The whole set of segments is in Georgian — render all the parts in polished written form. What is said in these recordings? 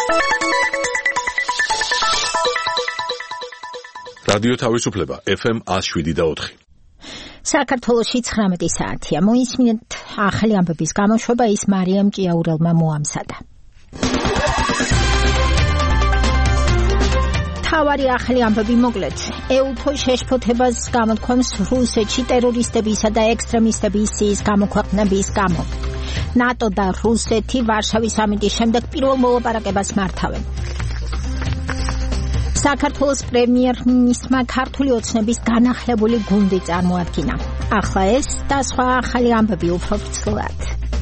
რადიო თავისუფლება FM 107.4. საქართველოში 19 საათია. მოისმინეთ ახალი ამბების გამოშვება, ის მარიამ ჭიაურელმა მოამზადა. თავარი ახალი ამბები მოკლედ. ეუთო შეშფოთებას გამოთქვამს რუსეთში ტერორისტებისა და ექსტრემისტების სიის გამოქვეყნების გამო. ნატო და რუსეთი ვარშავის სამიტის შემდეგ პირველ მოლაპარაკებას მართავენ. საქართველოს პრემიერ-მინისტრმა ქართული ოცნების განახლებული გუნდი წარმოადგინა. ახლა ეს და სხვა ახალი ამბები უფრო ვრცლად.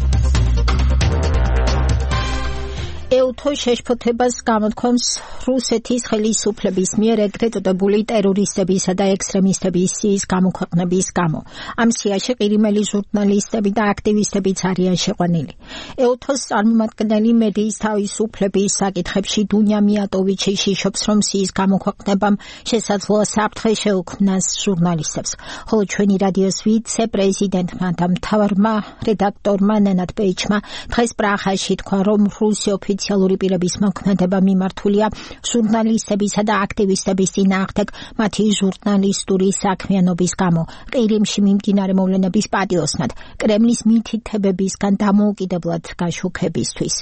ეუთო შეშფოთებას გამოთქვამს რუსეთის ხელისუფლების მიერ ეგრეთ წოდებული ტერორისტებისა და ექსტრემისტების სიის გამოქვეყნების გამო. ამ სიაში ყირიმელი ჟურნალისტები და აქტივისტებიც არიან შეყვანილი. ეუთოს წარმომადგენელი მედიის თავისუფლების საკითხებში დუნია მიატოვიჩი შიშობს, რომ სიის გამოქვეყნებამ შესაძლოა საფრთხე შეუქმნას ჟურნალისტებს. ხოლო ჩვენი რადიოს ვიცე-პრეზიდენტმა და მთავარმა რედაქტორმა ნენად პეიჩმა დღეს პრაღაში თქვა, რომ რუსი ოფიციალური პირების მოქმედება მიმართულია ჟურნალისტებისა და აქტივისტების წინააღმდეგ მათი ჟურნალისტური საქმიანობის გამო, ყირიმში მიმდინარე მოვლენების პატიოსნად, კრემლის მითითებებისგან დამოუკიდებლად გაშუქებისთვის.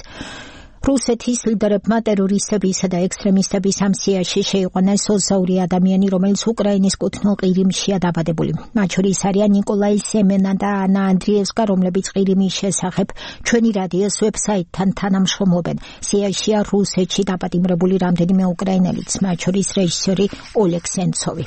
რუსეთის ლიდერებმა ტერორისტებისა და ექსტრემისტების ამ სიაში შეიყვანეს 22 ადამიანი, რომელიც უკრაინის კუთვნილ ყირიმშია დაბადებული. მათ შორის არიან ნიკოლაი სემენა და ანა ანდრიევსკა, რომლებიც ყირიმის შესახებ ჩვენი რადიოს ვებსაიტთან თანამშრომლობენ. სიაშია რუსეთში დაპატიმრებული რამდენიმე უკრაინელიც, მათ შორის რეჟისორი ოლეგ სენცოვი.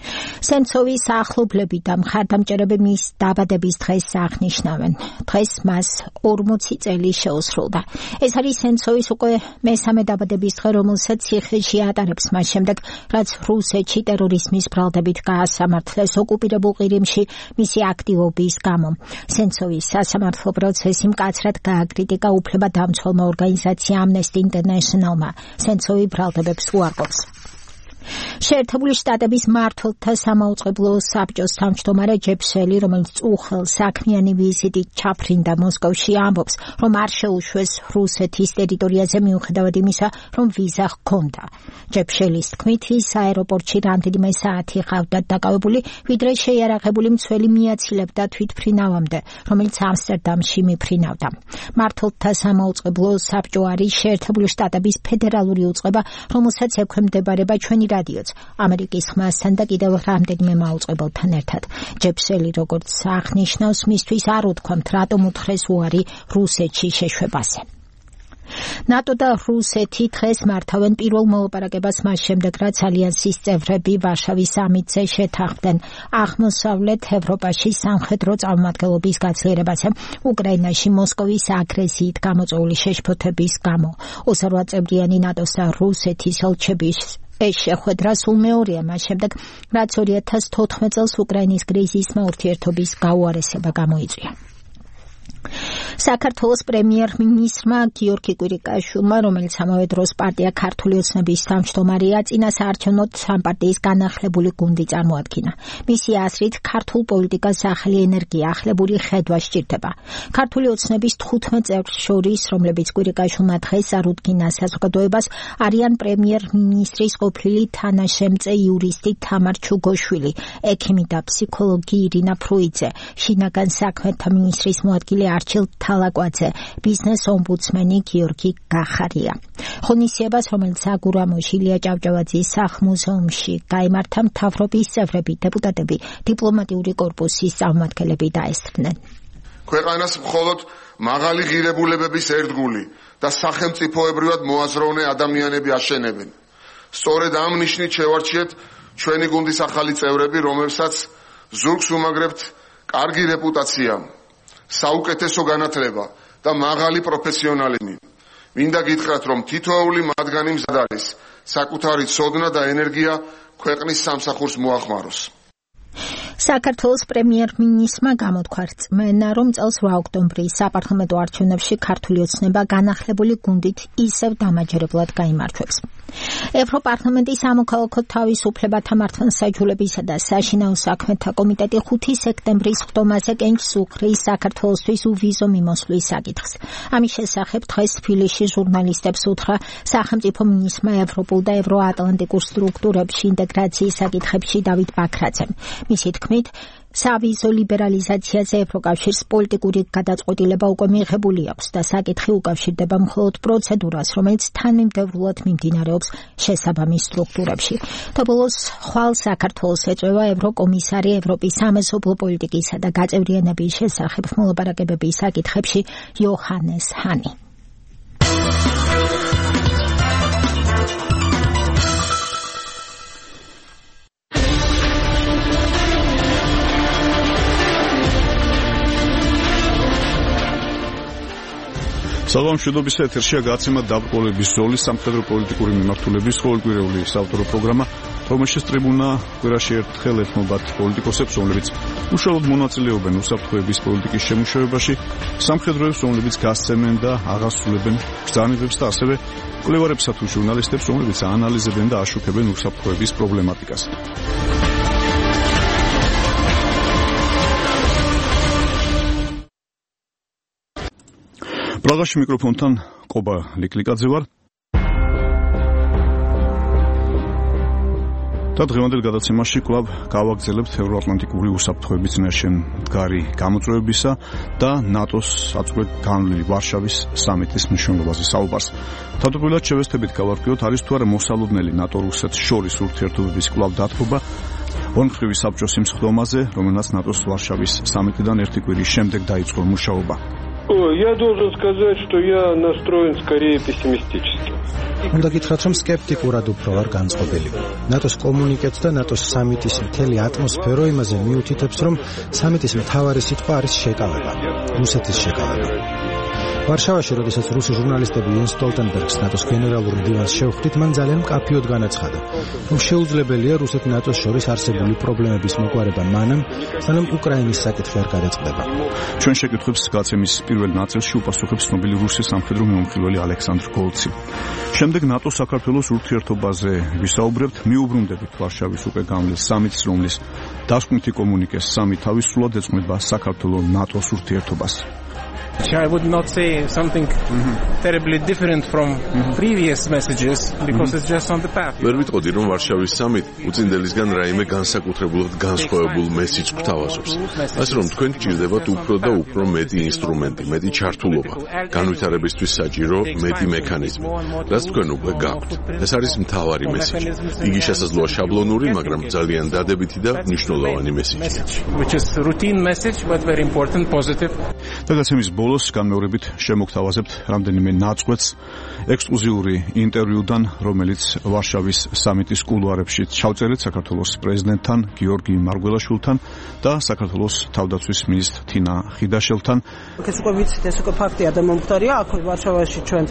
სენცოვის ახლობლები და მხარდამჭერები მის დაბადების დღეს აღნიშნავენ. დღეს მას 40 წელი შეუსრულდა. ეს არის სენცოვის უკვე მესამე დაბადების დღე, რომელსაც ციხეში ატარებს მას შემდეგ, რაც რუსეთში ტერორიზმის ბრალდებით გაასამართლეს ოკუპირებულ ყირიმში მისი აქტივობის გამო. სენცოვის სასამართლო პროცესი მკაცრად გააკრიტიკა უფლებადამცველმა ორგანიზაცია Amnesty International-მა. სენცოვი ბრალდებებს უარყოფს. შეერთებული შტატების მმართველთა სამაუწყებლო საბჭოს თავმჯდომარე ჯეფ სელი, რომელიც უხელ საქმიანი ვიზიტით ჩაფრინდა მოსკოვში, ამბობს, რომ არ შეუშვეს რუსეთის ტერიტორიაზე მიუხედავად იმისა, რომ ვიზა ჰქონდა. ჯეფ შელის თქმით, ის აეროპორტში რამდენიმე საათი ჰყავდათ დაკავებული, ვიდრე შეიარაღებული მცველი მიაცილებდა თვითმფრინავამდე, რომელიც ამსტერდამში მიფრინავდა. მმართველთა სამაუწყებლო საბჭო არის შეერთებული შტატების ფედერალური უწყება, რომელსაც ექვემდებარება ჩვენი რადიოც ამერიკის ხმასთან და კიდევ რამდენიმე მაუწყებელთან ერთად. ჯეფ სელი, როგორც აღნიშნავს, მისთვის არ უთქვამთ, რატომ უთხრეს უარი რუსეთში შეშვებაზე. ნატო და რუსეთი დღეს მართავენ პირველ მოლაპარაკებას მას შემდეგ, რაც ალიანსის წევრები ვარშავის სამიტზე შეთანხმდნენ აღმოსავლეთ ევროპაში სამხედრო წარმომადგენლობის გაცილიერებაზე უკრაინაში მოსკოვის აგრესიით გამოწვეული შეშფოთების გამო. 28 წევრიანი ნატოს და რუსეთის ელჩების ეს შეხვედრა სულ მეორეა მას შემდეგ, რაც 2014 წელს უკრაინის კრიზისმა ურთიერთობის გაუარესება გამოიწვია. საქართველოს პრემიერ-მინისტრმა გიორგი კვირიკაშვილმა, რომელიც ამავე დროს პარტია ქართული ოცნების თავმჯდომარეა, წინასაარჩევნო სამპარტიის განახლებული გუნდი წარმოადგინა. მისი აზრით, ქართულ პოლიტიკას ახალი ენერგია, ახლებური ხედვა სჭირდება. ქართული ოცნების 15 წევრს შორის, რომლებიც კვირიკაშვილმა დღეს წარუდგინა საზოგადოებას, არიან პრემიერ-მინისტრის ყოფილი თანაშემწე იურისტი თამარ ჩუგოშვილი, ექიმი და ფსიქოლოგი ირინა ფრუიძე, შინაგან საქმეთა მინისტრის მოადგილე არჩილ თალაკვაძე, ბიზნეს ომბუდსმენი გიორგი გახარია. ღონისძიებას, რომელიც აგურამოში ილია ჭავჭავაძის სახლ-მუზეუმში გაიმართა, მთავრობის წევრები, დეპუტატები, დიპლომატიური კორპუსის წარმომადგენლები დაესწრნენ. ქვეყანას მხოლოდ მაღალი ღირებულებების ერთგული და სახელმწიფოებრივად მოაზროვნე ადამიანები აშენებენ. სწორედ ამ ნიშნით შევარჩიეთ ჩვენი გუნდის ახალი წევრები, რომლებსაც ზურგს უმაგრებთ კარგი რეპუტაცია, საუკეთესო განათლება და მაღალი პროფესიონალიზმი. მინდა გითხრათ, რომ თითოეული მათგანი მზად არის საკუთარი ცოდნა და ენერგია ქვეყნის სამსახურს მოახმაროს. საქართველოს პრემიერ-მინისტრმა გამოთქვა რწმენა, რომ წელს 8 ოქტომბრის საპარლამენტო არჩევნებში ქართული ოცნება განახლებული გუნდით ისევ დამაჯერებლად გაიმარჯვებს. ევროპარლამენტის სამოქალაქო თავისუფლებათა მართლმსაჯულებისა და საშინაო საქმეთა კომიტეტი 5 სექტემბრის ხდომაზე კენჭს უხრის საქართველოსთვის უვიზო მიმოსვლის საკითხს. ამის შესახებ დღეს თბილისში ჟურნალისტებს უთხრა სახელმწიფო მინისტრმა ევროპულ და ევროატლანტიკურ სტრუქტურებში ინტეგრაციის საკითხებში დავით ბაქრაძემ. მისი თქმით, სავიზო ლიბერალიზაციაზე ევროკავშირს პოლიტიკური გადაწყვეტილება უკვე მიღებული აქვს და საკითხი უკავშირდება მხოლოდ პროცედურას, რომელიც თანმიმდევრულად მიმდინარეობს შესაბამის სტრუქტურებში. თებოლოს ხვალ საქართველოს ეწევა ევროკომისარი ევროპის სამეზობლო პოლიტიკისა და გაწევრიანების შესახებ მოლაპარაკებების საკითხებში იოჰანეს ჰანი. საგამშვიდობის ეთერშია გაცემა დაბრკოლების ზოლის სამხედრო პოლიტიკური მიმართულების ყოველკვირეული საავტორო პროგრამა, რომელშიც ტრიბუნა კვირაში ერთხელ ეთმობათ პოლიტიკოსებს, რომლებიც უშუალოდ მონაწილეობენ უსაფრთხოების პოლიტიკის შემუშავებაში, სამხედროებს, რომლებიც გასცემენ და აღასრულებენ ბრძანებებს და ასევე კვლევარებსა თუ ჟურნალისტებს, რომლებიც აანალიზებენ და აშუქებენ უსაფრთხოების პრობლემატიკას. პრაღაში მიკროფონთან კობა ლიკლიკაძე ვარ. და დღევანდელ გადაცემაში კვლავ გავაგრძელებთ ევროატლანტიკური უსაფრთხოების წინაშე მდგარი გამოწვევებისა და ნატოს აწყვეტ განვლილი ვარშავის სამიტის მნიშვნელობაზე საუბარს. თავდაპირველად შევესწრებით გავარკვიოთ, არის თუ არა მოსალოდნელი ნატო-რუსეთს შორის ურთიერთობების კვლავ დათბობა ორმხრივი საბჭოს იმ სხდომაზე, რომელსაც ნატოს ვარშავის სამიტიდან ერთი კვირის შემდეგ დაიწყო მუშაობა. Я должен сказать, что я настроен скорее пессимистически. უნდა გითხრათ, რომ სკეპტიკურად უფრო ვარ განწყობილი. ნატოს კომუნიკეტს და ნატოს სამიტის მთელი ატმოსფერო იმაზე მიუთითებს, რომ სამიტის მთავარი სიტყვა არის შეკავება, რუსეთის შეკავება. ვარშავაში, როდესაც რუსი ჟურნალისტები იენს სტოლტენბერგს ნატოს გენერალურ მდივანს შევხვდით, მან ძალიან მკაფიოდ განაცხადა, რომ შეუძლებელია რუსეთ-ნატოს შორის არსებული პრობლემების მოგვარება მანამ, სანამ უკრაინის საკითხი არ გადაწყდება. ჩვენ შეკითხვებს გაცემის პირველ ნაწილში უპასუხებს ცნობილი რუსი სამხედრო მიმოხილველი ალექსანდრ გოლცი. შემდეგ ნატო-საქართველოს ურთიერთობაზე ვისაუბრებთ, მიუბრუნდებით ვარშავის უკვე განვლილ სამიტს, რომლის დასკვნითი კომუნიკეს სამი თავისუფლად ეძღვნება საქართველოს-ნატოს ურთიერთობას. I would not say something terribly different from previous messages because it's just on the path. ვერ ვიტყოდი, რომ ვარშავის სამიტი უწინდელისგან რაიმე განსაკუთრებულად განსხვავებულ მესიჯს გვთავაზობს. ასე რომ თქვენ გჭირდებათ უფრო და უფრო მეტი ინსტრუმენტი, მეტი ჩართულობა, განვითარებისთვის საჭირო მეტი მექანიზმი, რაც თქვენ უკვე გაქვთ. ეს არის მთავარი მესიჯი. იგი შესაძლოა შაბლონური, მაგრამ ძალიან დადებითი და მნიშვნელოვანი მესიჯია. Which is routine message but very important, positive. დაგაცემის ბოლოს განმეორებით შემოგთავაზებთ რამდენიმე ნაწყვეტს ექსკლუზიური ინტერვიუდან, რომელიც ვარშავის სამიტის კულუარებში ჩავწერეთ საქართველოს პრეზიდენტთან გიორგი მარგველაშვილთან და საქართველოს თავდაცვის მინისტრ თინა ხიდაშელთან. ეს უკვე ვიცით, ეს უკვე ფაქტია და მომხდარია. აქ ვარშავაში ჩვენ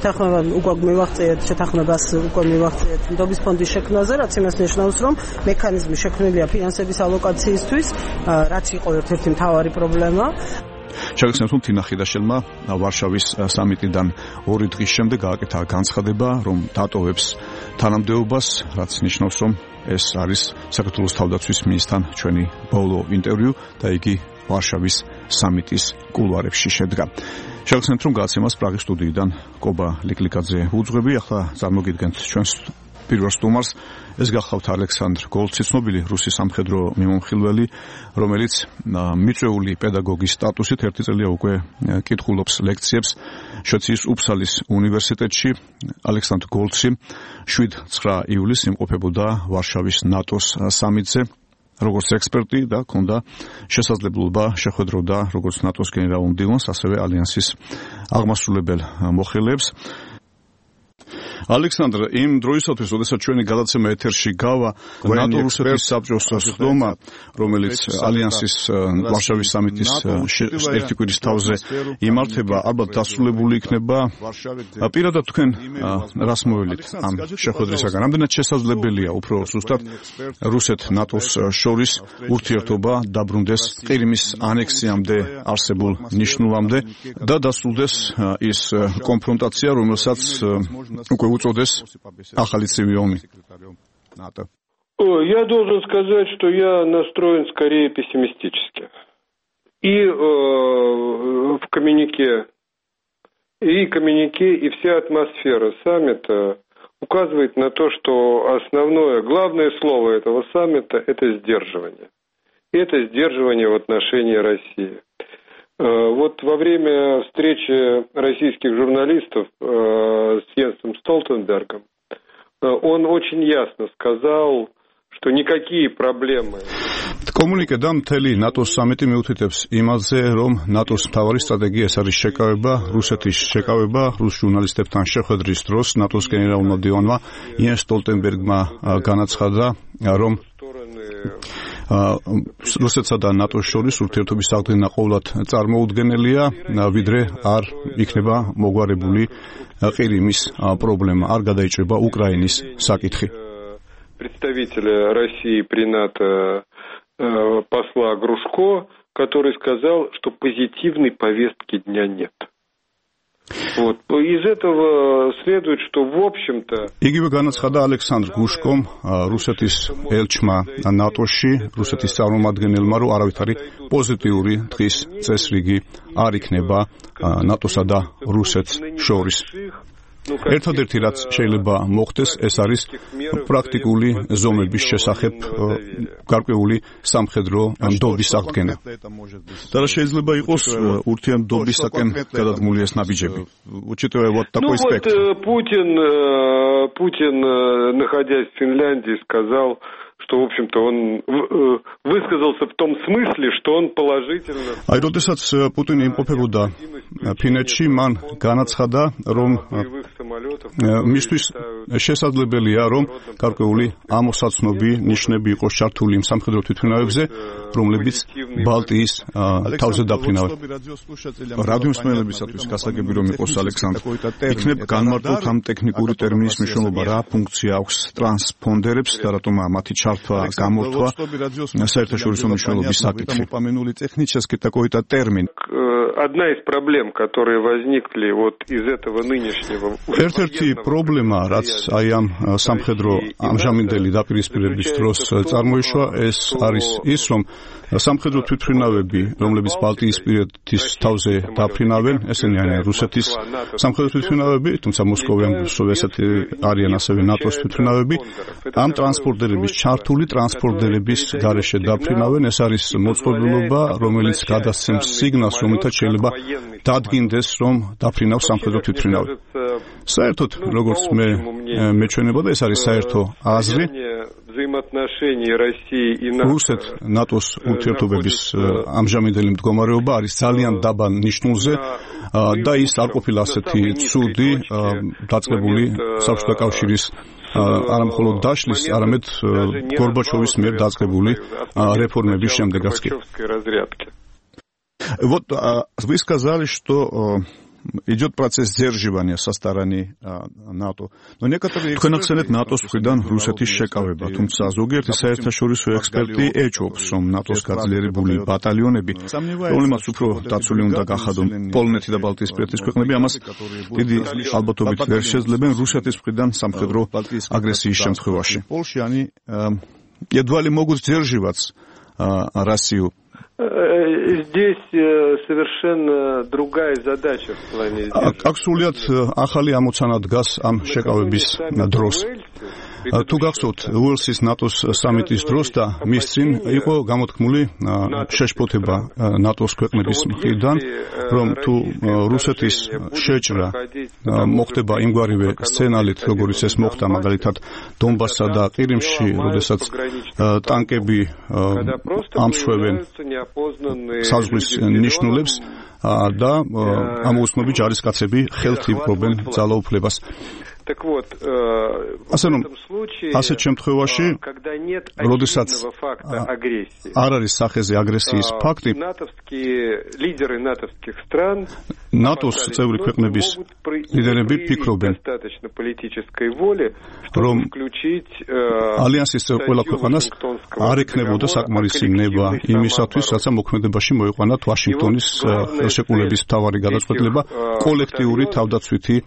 შეთანხმებას უკვე მივახციეთ ნდობის ფონდის შექმნაზე, რაც იმას ნიშნავს, რომ მექანიზმი შექმნილია ფინანსების ალოკაციისთვის, რაც იყო ერთ-ერთი მთავარი პრობლემა. შეგახსენებთ, რომ თინა ხიდაშელმა ვარშავის სამიტიდან 2 დღის შემდეგ გააკეთა განცხადება, რომ დატოვებს თანამდებობას, რაც ნიშნავს, რომ ეს არის საქართველოს თავდაცვის მინისტრთან ჩვენი ბოლო ინტერვიუ და იგი ვარშავის სამიტის კულუარებში შედგა. შეგახსენებთ, რომ გაცემას პრაღის სტუდიიდან კობა ლიკლიკაძე უძღვები. ახლა წარმოგიდგენთ ჩვენს პირველ სტუმარს. ეს გახლავთ ალექსანდრ გოლცი, ცნობილი რუსი სამხედრო მიმოხილველი, რომელიც მიწვეული პედაგოგის სტატუსით ერთი წელია უკვე კითხულობს ლექციებს შვეიცარიის უფსალის უნივერსიტეტში. ალექსანდრ გოლცი 7-9 ივლისს იმყოფებოდა ვარშავის ნატოს სამიტზე როგორც ექსპერტი და ჰქონდა შესაძლებლობა შეხვედროდა როგორც ნატოს გენერალურ მდივანს, ასევე ალიანსის აღმასრულებელ მოხელეებს. ალექსანდრე, იმ დროისათვის, როდესაც ჩვენი გადაცემა ეთერში გავა, ნატო-რუსეთის საბჭოს სხდომა, რომელიც ალიანსის ვარშავის სამიტის ერთი კვირის თავზე იმართება, ალბათ დასრულებული იქნება. პირადად თქვენ რას მოველით ამ შეხვედრისაგან? რამდენად შესაძლებელია უფრო ზუსტად რუსეთ-ნატოს შორის ურთიერთობა დაბრუნდეს ყირიმის ანექსიამდე არსებულ ნიშნულამდე და დასრულდეს ის კონფრონტაცია, რომელსაც უკვე უწოდეს ახალი цивil ომი НАТО. Я должен сказать, что я настроен скорее пессимистически. И в коммюнике, и вся атмосфера саммита указывает на то, что главное слово этого саммита – это сдерживание. И это сдерживание в отношении России. Вот во время встречи российских журналистов с Йенсом Столтенбергом он очень ясно сказал, что никакие проблемы. Კომუნიკედამ მთელი ნატოს სამიტი მიუთითებს იმაზე, რომ ნატოს მთავარი სტრატეგია ეს არის შეკავება, რუსეთის შეკავება, რუს ჟურნალისტებთან შეხვედრის დროს ნატოს გენერალურმა მდივანმა იენს სტოლტენბერგმა განაცხადა, რომ რუსეთსა და ნატოს შორის ურთიერთობის აღდგენა ყოვლად წარმოუდგენელია, ვიდრე არ იქნება მოგვარებული ყირიმის პრობლემა, არ გადაიჭრება უკრაინის საკითხი. Представителя России при НАТО посла Грушко, который сказал, что позитивной повестки дня нет. Вот. Из этого следует, что в общем-то... იგივე განაცხადა ალექსანდრ გუშკომ, რუსეთის ელჩმა ნატოში, რუსეთის წარმომადგენელმა, რომ არავითარი პოზიტიური დღის წესრიგი არ იქნება ნატოსა და რუსეთს შორის. ერთადერთი რაც შეიძლება მოხდეს, ეს არის პრაქტიკული ზომების შესახებ გარკვეული სამხედრო ნდობის აღდგენა. და რა შეიძლება იყოს ურთიერთობისაკენ გადადგმული ეს ნაბიჯები? Учитывая вот такой спектр. Путин, находясь в Финляндии, сказал, что, в общем-то, он высказался в том смысле, что он положительно... აი, როდესაც პუტინი იმყოფებოდა ფინეთში, მან განაცხადა, რომ მისთვის შესაძლებელია, რომ გარკვეული ამოსაცნობი ნიშნები იყოს ჩართული იმ სამხედრო თვითმფრინავებზე, რომლებიც ბალტიის თავზე დაფრინავენ. რადიო მსმენელებისათვის გასაგები რომ იყოს, ალექსანდრ, იქნებ განმარტოთ ამ ტექნიკური ტერმინის მნიშვნელობა, რა ფუნქცია აქვს ტრანსპონდერებს და რატომაა მათი ჩართვა, გამორთვა საერთაშორისო მნიშვნელობის საკითხი. Одна из проблем, которые возникли вот из этого нынешнего... Ერთ-ერთი პრობლემა, რაც აი ამ სამხედრო ამჟამინდელი დაპირისპირების დროს წარმოიშვა, ეს არის ის, რომ სამხედრო თვითმფრინავები, რომლებიც ბალტიისპირეთის თავზე დაფრინავენ, ესენი არიან რუსეთის სამხედრო თვითმფრინავები, თუმცა მოსკოვიან ესეთი არიან ასევე ნატოს თვითმფრინავები, ამ ტრანსპორტერების ჩართული ტრანსპორტერების გარეშე დაფრინავენ, ეს არის მოწყობილობა, რომელიც გადასცემს სიგნალს, რომელთაც შეიძლება დადგინდეს, რომ დაფრინავს სამხედრო თვითმფრინავი. საერთოდ, როგორც მეჩვენებოდა, ეს არის საერთო აზრი. რუსეთ-ნატოს ურთიერთობების ამჟამინდელი მდგომარეობა არის ძალიან დაბა ნიშნულზე და ის არ ყოფილა ასეთი ცუდი დაწყებული საბჭოთა კავშირის არა მხოლოდ დაშლის, არამედ გორბაჩოვის მიერ დაწყებული реформების შემდეგაც კი. Вот вы сказали, что идет процесс сдерживания со стороны НАТО. Но некоторые эксперты ნატოს მხრიდან რუსეთის შეკავება, თუმცა ზოგიერთი საერთაშორისო ექსპერტი ეჭვობს, რომ ნატოს გაძლიერებული ბატალიონები, რომლებიც უფრო დაცული უნდა გახადონ პოლონეთი და ბალტიისპირეთის ქვეყნები, ამას დიდი ალბათობით ვერ შეძლებენ რუსეთის მხრიდან სამხედრო აგრესიის შემთხვევაში. Едва ли могут сдерживать Россию. Здесь совершенно другая задача в плане сдерживания. Аксулиат ახალი ამოცანა დგას ამ შეკავების დროს. თუ გახსოვთ უელსის ნატოს სამიტის დროს და მის წინ იყო გამოთქმული შეშფოთება ნატოს ქვეყნების მხრიდან, რომ თუ რუსეთის შეჭრა მოხდება იმგვარივე სცენარით, როგორც ეს მოხდა მაგალითად დონბასსა და ყირიმში, როდესაც ტანკები ამშვევენ საზღვრის ნიშნულებს და ამოუცნობი ჯარისკაცები ხელთ იპყრობენ ძალაუფლებას. Так вот, в этом случае, когда нет очевидного факта агрессии, лидеры натовских стран могут проявить достаточно политической воли, чтобы включить статью Вашингтонского договора о коллективной самообороне.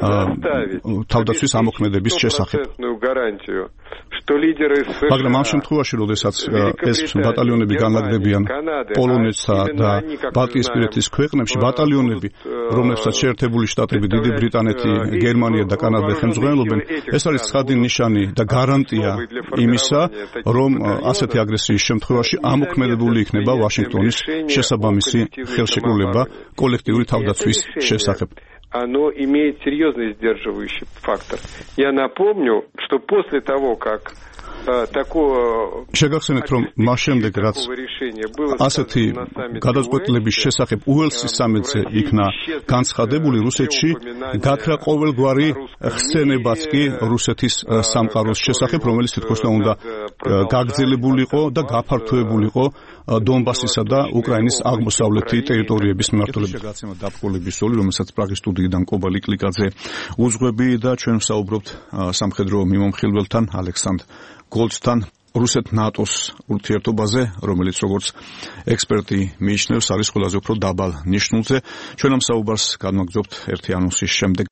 Стопроцентную гарантию, что лидеры США, მაგრამ ამ შემთხვევაში, როდესაც ეს ბატალიონები განლაგდებიან პოლონეთსა და ბალტიისპირეთის ქვეყნებში, ბატალიონები, რომლებსაც შეერთებული შტატები, დიდი ბრიტანეთი, გერმანია და კანადა ხელმძღვანელობენ, ეს არის ცხადი ნიშანი და გარანტია იმისა, რომ ასეთი აგრესიის შემთხვევაში ამოქმედებული იქნება ვაშინგტონის შესაბამისი ხელშეკრულება კოლექტიური თავდაცვის შესახებ. Оно имеет серьезный сдерживающий фактор. Я напомню, что после того, как შეგახსენეთ, რომ მას შემდეგ, რაც ასეთი გადაწყვეტილების შესახებ უელსის სამეთზე იქნა განცხადებული, რუსეთში გაქრა ყოველგვარი ხსენებაც კი რუსეთის სამყაროს შესახებ, რომელიც თითქოს უნდა გაგრძელებულიყო და გაფართოებულიყო დონბასისა და უკრაინის აღმოსავლეთი ტერიტორიების მიმართულებით. შეგაცემა დაბყოლების ზოლი, რომელსაც პრაღის სტუდიიდან კობალი კლიკაძე უძღვები და ჩვენ ვსაუბრობთ სამხედრო მიმომხილველთან ალექსანდრ გოლდთან რუსეთ-ნატოს ურთიერთობაზე, რომელიც როგორც ექსპერტი მიიჩნევს, არის ყველაზე უფრო დაბალ ნიშნულზე. ჩვენ ამ საუბარს განვაგრძობთ ერთი ანონსის შემდეგ.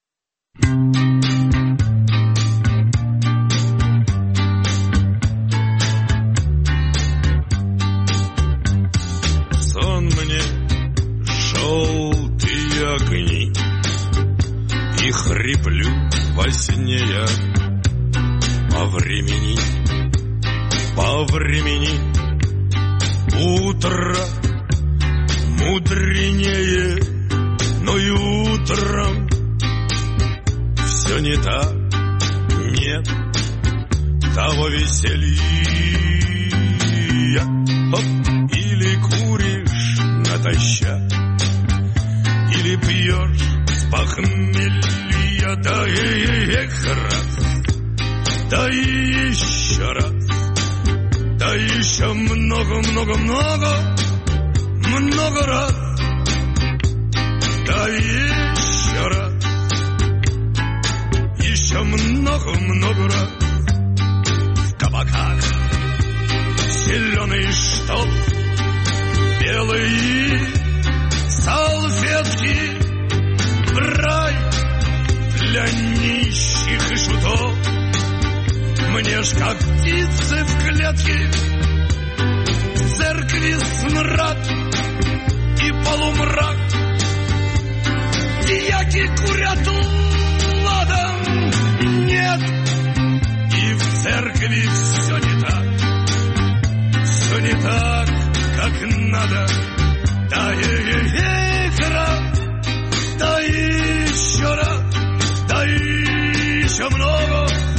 Сон мне желтые огни, и хриплю во сне я по времени. Утро мудренее, но и утром все не так, нет того веселья. Или куришь натощак, или пьешь с похмелья, да и раз, да и еще раз. Да еще много раз. Да еще раз. Еще много раз. В кабаках зеленый штоп, белые салфетки, рай для нищих и шутов. Мне ж как птицы в клетке, в церкви смрад и полумрак. Дьяки курят ладом, нет, и в церкви все не так, как надо. Да раз, да еще раз, да еще много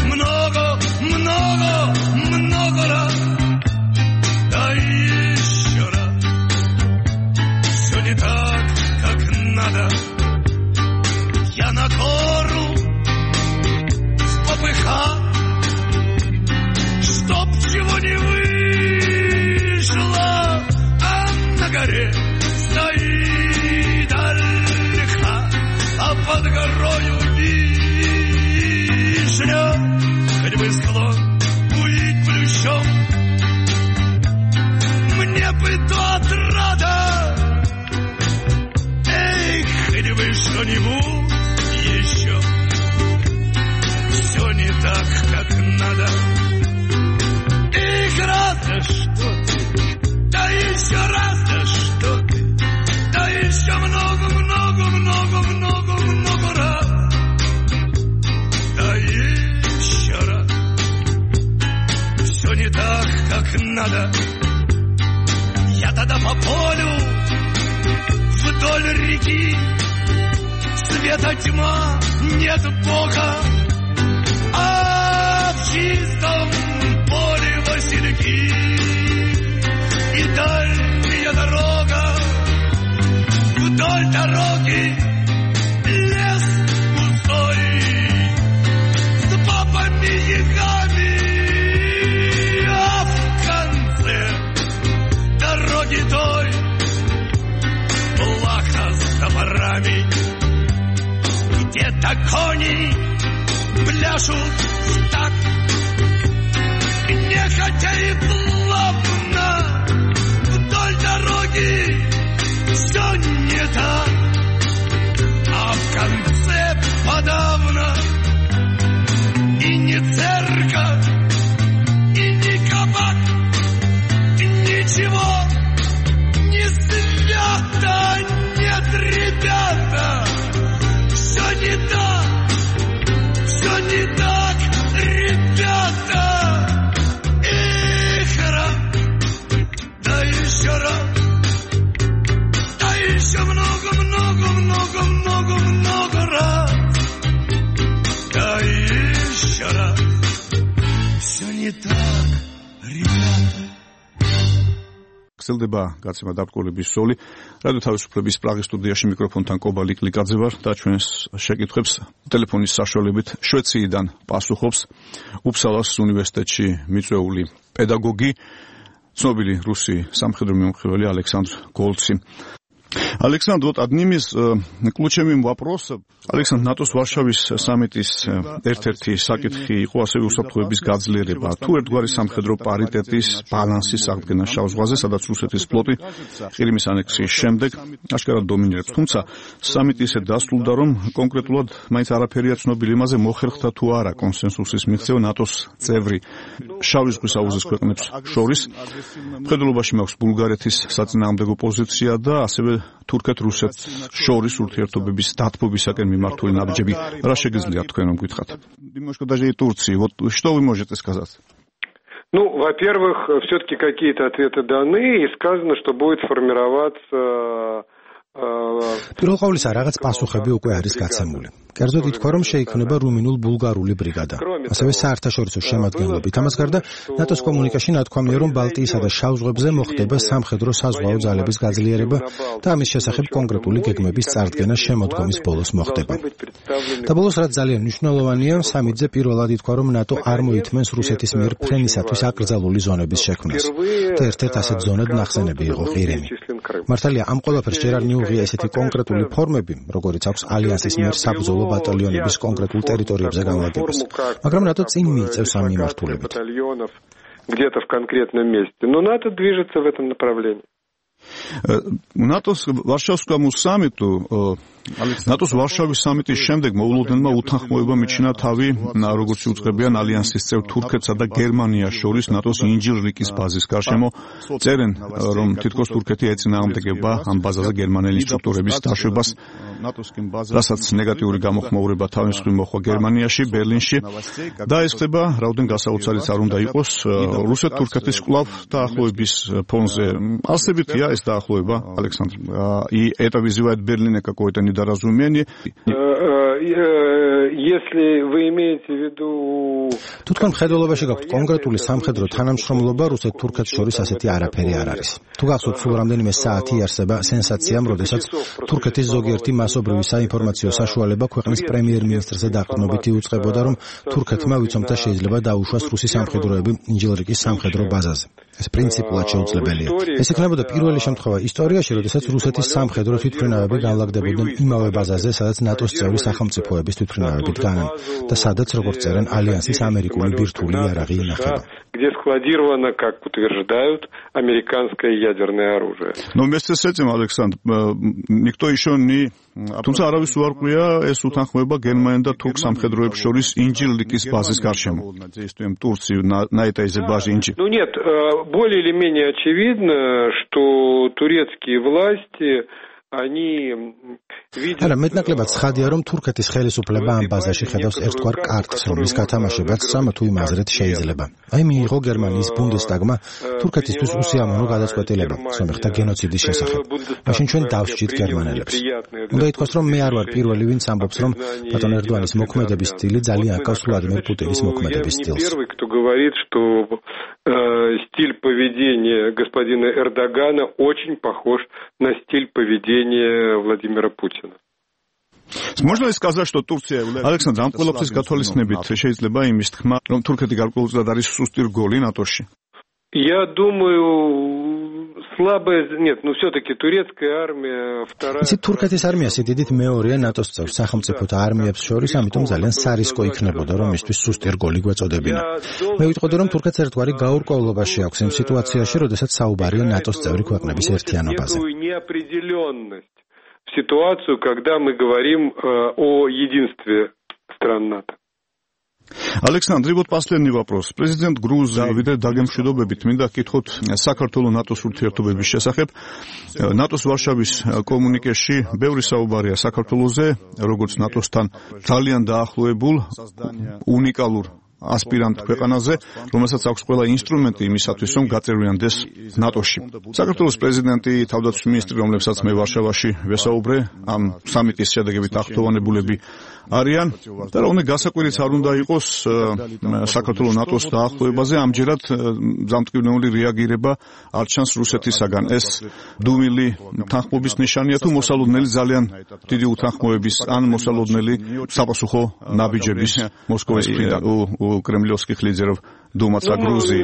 раз, да еще раз. Все не так, как надо. Я на гору в попыхах, чтоб чего не вышло, а на горе стоит ольха, а под горою вишня. Хоть бы склон курить плющом, мне бы до отрада. Эй, хоть бы что-нибудь еще. Все не так, как надо. Эх, раз, да что ты, да еще раз, да что ты, да еще много раз. Да еще раз. Все не так, как надо. Я тогда по полю вдоль реки, света тьма, нет Бога, а в чистом поле васильки и дальняя дорога. Вдоль дороги лес густой, так кони пляшут так. Нехотя и плавно вдоль дороги все не так, а в конце подавно и не церковь, и не кабак, ничего не свято. Нет, ребята, все не так, ребята. Эх, да еще раз, да еще много раз, да еще раз. Все не так, ребята. გრძელდება გაცემა დაბკოლების სოლი. რადიო თავისუფლების პრაღის სტუდიაში მიკროფონთან კობა ლიკლიკაძე ვარ და ჩვენს შეკითხვებს ტელეფონის საშუალებით შვეციიდან პასუხობს უფსალას უნივერსიტეტში მიწვეული პედაგოგი, ცნობილი რუსი სამხედრო მიმოხილველი ალექსანდრ გოლცი. Александр, вот одним из ключевых вопросов, Александр, ნატოს ვარშავის სამიტის ერთ-ერთი საკითხი იყო ასევე უსაფრთხოების გაძლიერება. თუ ერთგვარი სამხედრო პარიტეტის ბალანსის აღდგენა შავ ზღვაზე, სადაც რუსეთის ფლოტი ყირიმის ანექსიის შემდეგ აშკარად დომინირებს. თუმცა სამიტი ისე დასრულდა, რომ კონკრეტულად მაინც არაფერია ცნობილი იმაზე, მოხერხდა თუ არა კონსენსუსის მიღწევა ნატოს წევრი შავი ზღვის აუზის ქვეყნებს შორის. მხედველობაში მაქვს ბულგარეთის საწინააღმდეგო პოზიცია და ასევე თურქეთ-რუსეთს შორის ურთიერთობების დათბობისაკენ მიმართული ნაბიჯები. Რა შეგიძლიათ თქვენ რომ გითხრათ? Немножко даже и Турции. Вот что вы можете сказать? Ну, во-первых, все-таки какие-то ответы даны и сказано, что будет формироваться პირველ ყოვლისა რაღაც პასუხები უკვე არის გაცემული. კერძოდ ითქვა, რომ შეიქმნება რუმინულ-ბულგარული ბრიგადა. ასევე საერთაშორისო შემადგენლობით. ამას გარდა ნატოს კომუნიკაში ნათქვამია, რომ ბალტიისა და შავ ზღვებზე მოხდება სამხედრო საზღვაო ძალების გაძლიერება და ამის შესახებ კონკრეტული გეგმების წარდგენა შემოდგომის ბოლოს მოხდება. და ბოლოს რაც ძალიან მნიშვნელოვანია, სამიტზე პირველად ითქვა, რომ ნატო არ მოითმენს რუსეთის მიერ ფრენისათვის აკრძალული ზონების შექმნას. და ერთ-ერთ ასეთ ზონად ნახსენები იყო ყირიმი. მართალია, ამ ყველაფერს ჯერ არ მიუღია ესეთი კონკრეტული ფორმები, როგორიც აქვს ალიანსის მიერ საბრძოლო ბატალიონების კონკრეტულ ტერიტორიებზე განლაგებას. მაგრამ ნატო წინ მიიწევს ამ მიმართულებით. Где-то в конкретном месте. Но НАТО движется в этом направлении. ნატოს ვარშავსკამის სამიტი ნატოს ვარშავის სამიტის შემდეგ მოულოდნელმა უთანხმოებამ მიჩინა თავი, როგორც უწყებიან ალიანსის წევრ თურქეთსა და გერმანიას შორის ნატოს ინჯილრიკის ბაზის გარშემო. წერენ, რომ თითქოს თურქეთი ეწინააღმდეგება ამ ბაზაზე გერმანელი სტრუქტურების დაშვებას, რასაც ნეგატიური გამოხმაურება თავის მხრივ მოხდა გერმანიაში, ბერლინში. და ეს ხდება, რაოდენ გასაოცარიც არ უნდა იყოს, რუსეთ-თურქეთის კვლავ დაახლოების фонზე. არსებითია ეს დაახლოება, ალექსანდრ. И это вызывает в Берлине какое-то недоразумение. Если вы имеете в виду თუ თქვენ მხედველობაში გაქვთ კონკრეტული სამხედრო თანამშრომლობა რუსეთ-თურქეთს შორის ასეთი არაფერი არ არის. თუ გახსოვთ, სულ რამდენიმე საათი იარსება სენსაციამ, როდესაც თურქეთის ზოგიერთი მასობრივი საინფორმაციო საშუალება ქვეყნის პრემიერ-მინისტრზე დაყრდნობით იუწყებოდა, რომ თურქეთმა ვიცომთა შეიძლება დაუშვას რუსი სამხედროები ინჯილრიკის სამხედრო ბაზაზე. ეს პრინციპულად შეუძლებელია. ეს იქნებოდა პირველი შემთხვევა ისტორიაში, როდესაც რუსეთის სამხედრო თვითმფრინავები განლაგდებოდნენ იმავე ბაზაზე, სადაც ნატოს წევრი სახელმწიფოების თვითმფრინავებით განან და სადაც, როგორც წერენ, ალიანსის ამერიკული ბირთვული იარაღი ინახება. Где складировано, как утверждают, американское ядерное оружие. Но вместе с этим, Александр, никто еще не... თუმცა არავის უარყვია ეს უთანხმოება გერმანიასა და თურქ სამხედროებს შორის ინჯილრიკის ბაზის გარშემო. Действуем Турцию на этой же базе инжи. Ну нет, более или менее очевидно, что турецкие власти არა, მეტნაკლებად ცხადია, რომ თურქეთის ხელისუფლება ამ ბაზაში ხედავს ერთგვარ კარტს, რომლის გათამაშებაც სამა თუ იმ აზრით შეიძლება. აი მიიღო გერმანიის ბუნდესტაგმა თურქეთისთვის უსიამოვნო გადაწყვეტილება, სომეხთა გენოციდის შესახებ. მაშინ ჩვენ დავსჯით გერმანელებს. უნდა ითქვას, რომ მე არ ვარ პირველი, ვინც ამბობს, რომ ბატონ ერდოანის მოქმედების სტილი ძალიან აკავს ვლადიმერ პუტინის მოქმედების სტილს. Стиль поведения господина Эрдогана очень похож на стиль поведения Владимира Путина. Можно ли сказать, что Турция... Александр, ამ ყველაფრის გათვალისწინებით შეიძლება იმის თქმა, რომ თურქეთი გარკვეულწილად არის სუსტი რგოლი ნატოში? Я думаю, слабая, нет, ну все-таки турецкая армия вторая. Იცით, თურქეთის არმია სიდიდით მეორეა ნატოს წევრ სახელმწიფოთა არმიებს შორის, ამიტომ ძალიან სარისკო იქნებოდა, რომ მისთვის სუსტი რგოლი გვეწოდებინა. მე ვიტყოდი, რომ თურქეთს ერთგვარი გაურკვევლობაში აქვს იმ სიტუაციაში, როდესაც საუბარია ნატოს წევრი ქვეყნების ერთიანობაზე. Ситуацию, когда мы говорим о единстве стран НАТО. Александр, вот последний вопрос. Президент Грузии ვიდრე დაგემშვიდობებით მინდა გკითხოთ საქართველოს ნატოს ურთიერთობების შესახებ. ნატოს ვარშავის კომუნიკეში ბევრი საუბარია საქართველოზე, როგორც ნატოსთან ძალიან დაახლოებულ უნიკალურ ასპირანტ ქვეყანაზე, რომელსაც აქვს ყველა ინსტრუმენტი იმისათვის, რომ გაწევრიანდეს ნატოში. საქართველოს პრეზიდენტი, თავდაცვის მინისტრი, რომლებსაც მე ვარშავაში ვესაუბრე, ამ სამიტის შედეგებით აღფრთოვანებულები არიან და რა უნდა გასაკვირიც არ უნდა იყოს საქართველოს ნატოს დაახლოებაზე, ამჯერად დამტკივნეული რეაგირება არ ჩანს რუსეთისაგან. ეს დუმილი თანხმობის ნიშანია თუ მოსალოდნელი ძალიან დიდი უთანხმოების ან მოსალოდნელი საპასუხო ნაბიჯების მოსკოვის მხრიდან у кремлевских лидеров думать о Грузии?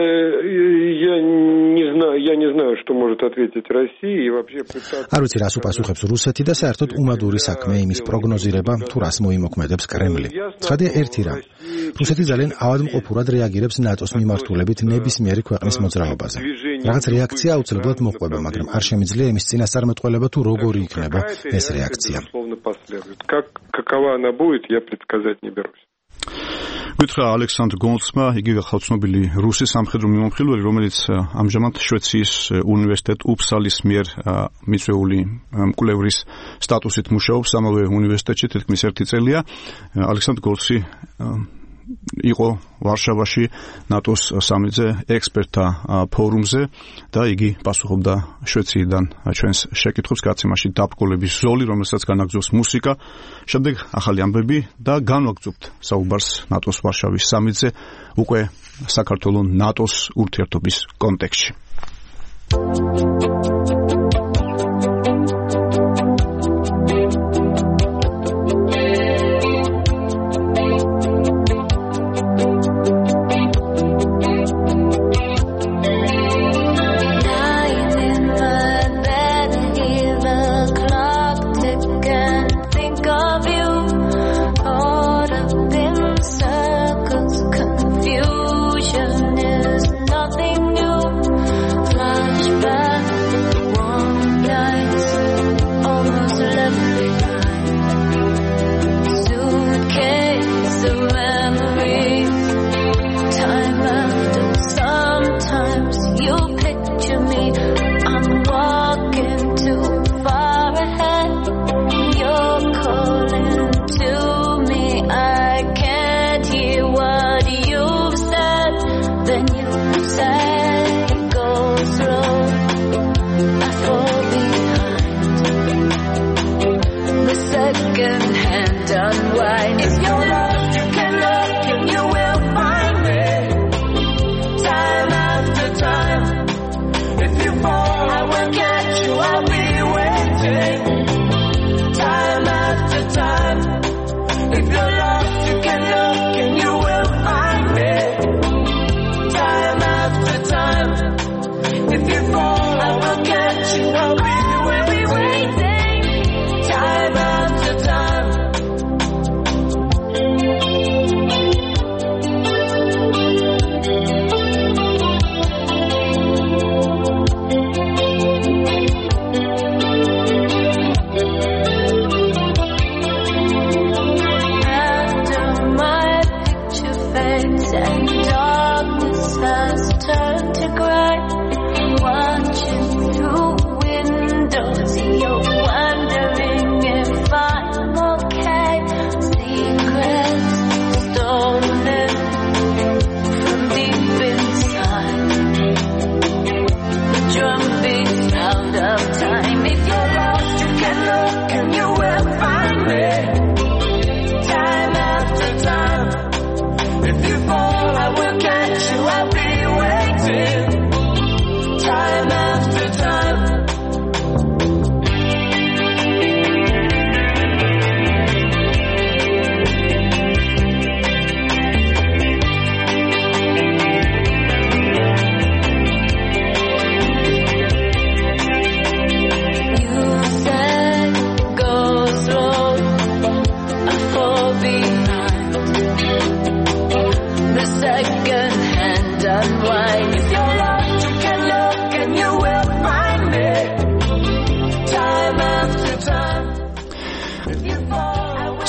Я не знаю, что может ответить Россия и вообще пытаться. არ ვიცი რას უპასუხებს რუსეთი და საერთოდ უმადური საქმე იმის პროგნოზირება თუ რას მოიმოქმედებს კრემლი. ცხადია ერთი რამ. რუსეთი ძალიან ავადმყოფურად რეაგირებს ნატოს მიმართულებით ნებისმიერი ქვეყნის მოძრაობაზე. რაღაც რეაქცია აუცილებლად მოყვება, მაგრამ არ შემიძლია იმის წინასწარმეტყველება თუ როგორი იქნება ეს რეაქცია. Какова она будет, я предсказать не берусь. გითხრა ალექსანდრ გონცმა, იგივე ხალხცნობილი რუსი სამხედრო მიმომხილველი, რომელიც ამჟამად შვეიციის უნივერსიტეტ უფსალის მიერ მიწვეული მკვლევრის სტატუსით მუშაობს ამავე უნივერსიტეტში, თითქმის 1 წელია. ალექსანდრ გონცი იყო ვარშავაში ნატოს სამიტზე ექსპერტთა ფორუმზე და იგი პასუხობდა შვეიციიდან ჩვენს შეკითხვებს გაცემაში დაბრძოლების ზოლი, რომელსაც განაგრძობს მუსიკა. შემდეგ ახალი ამბები და განვაგრძობთ საუბარს ნატოს ვარშავის სამიტზე უკვე საქართველოს ნატოს ურთიერთობის კონტექსტში.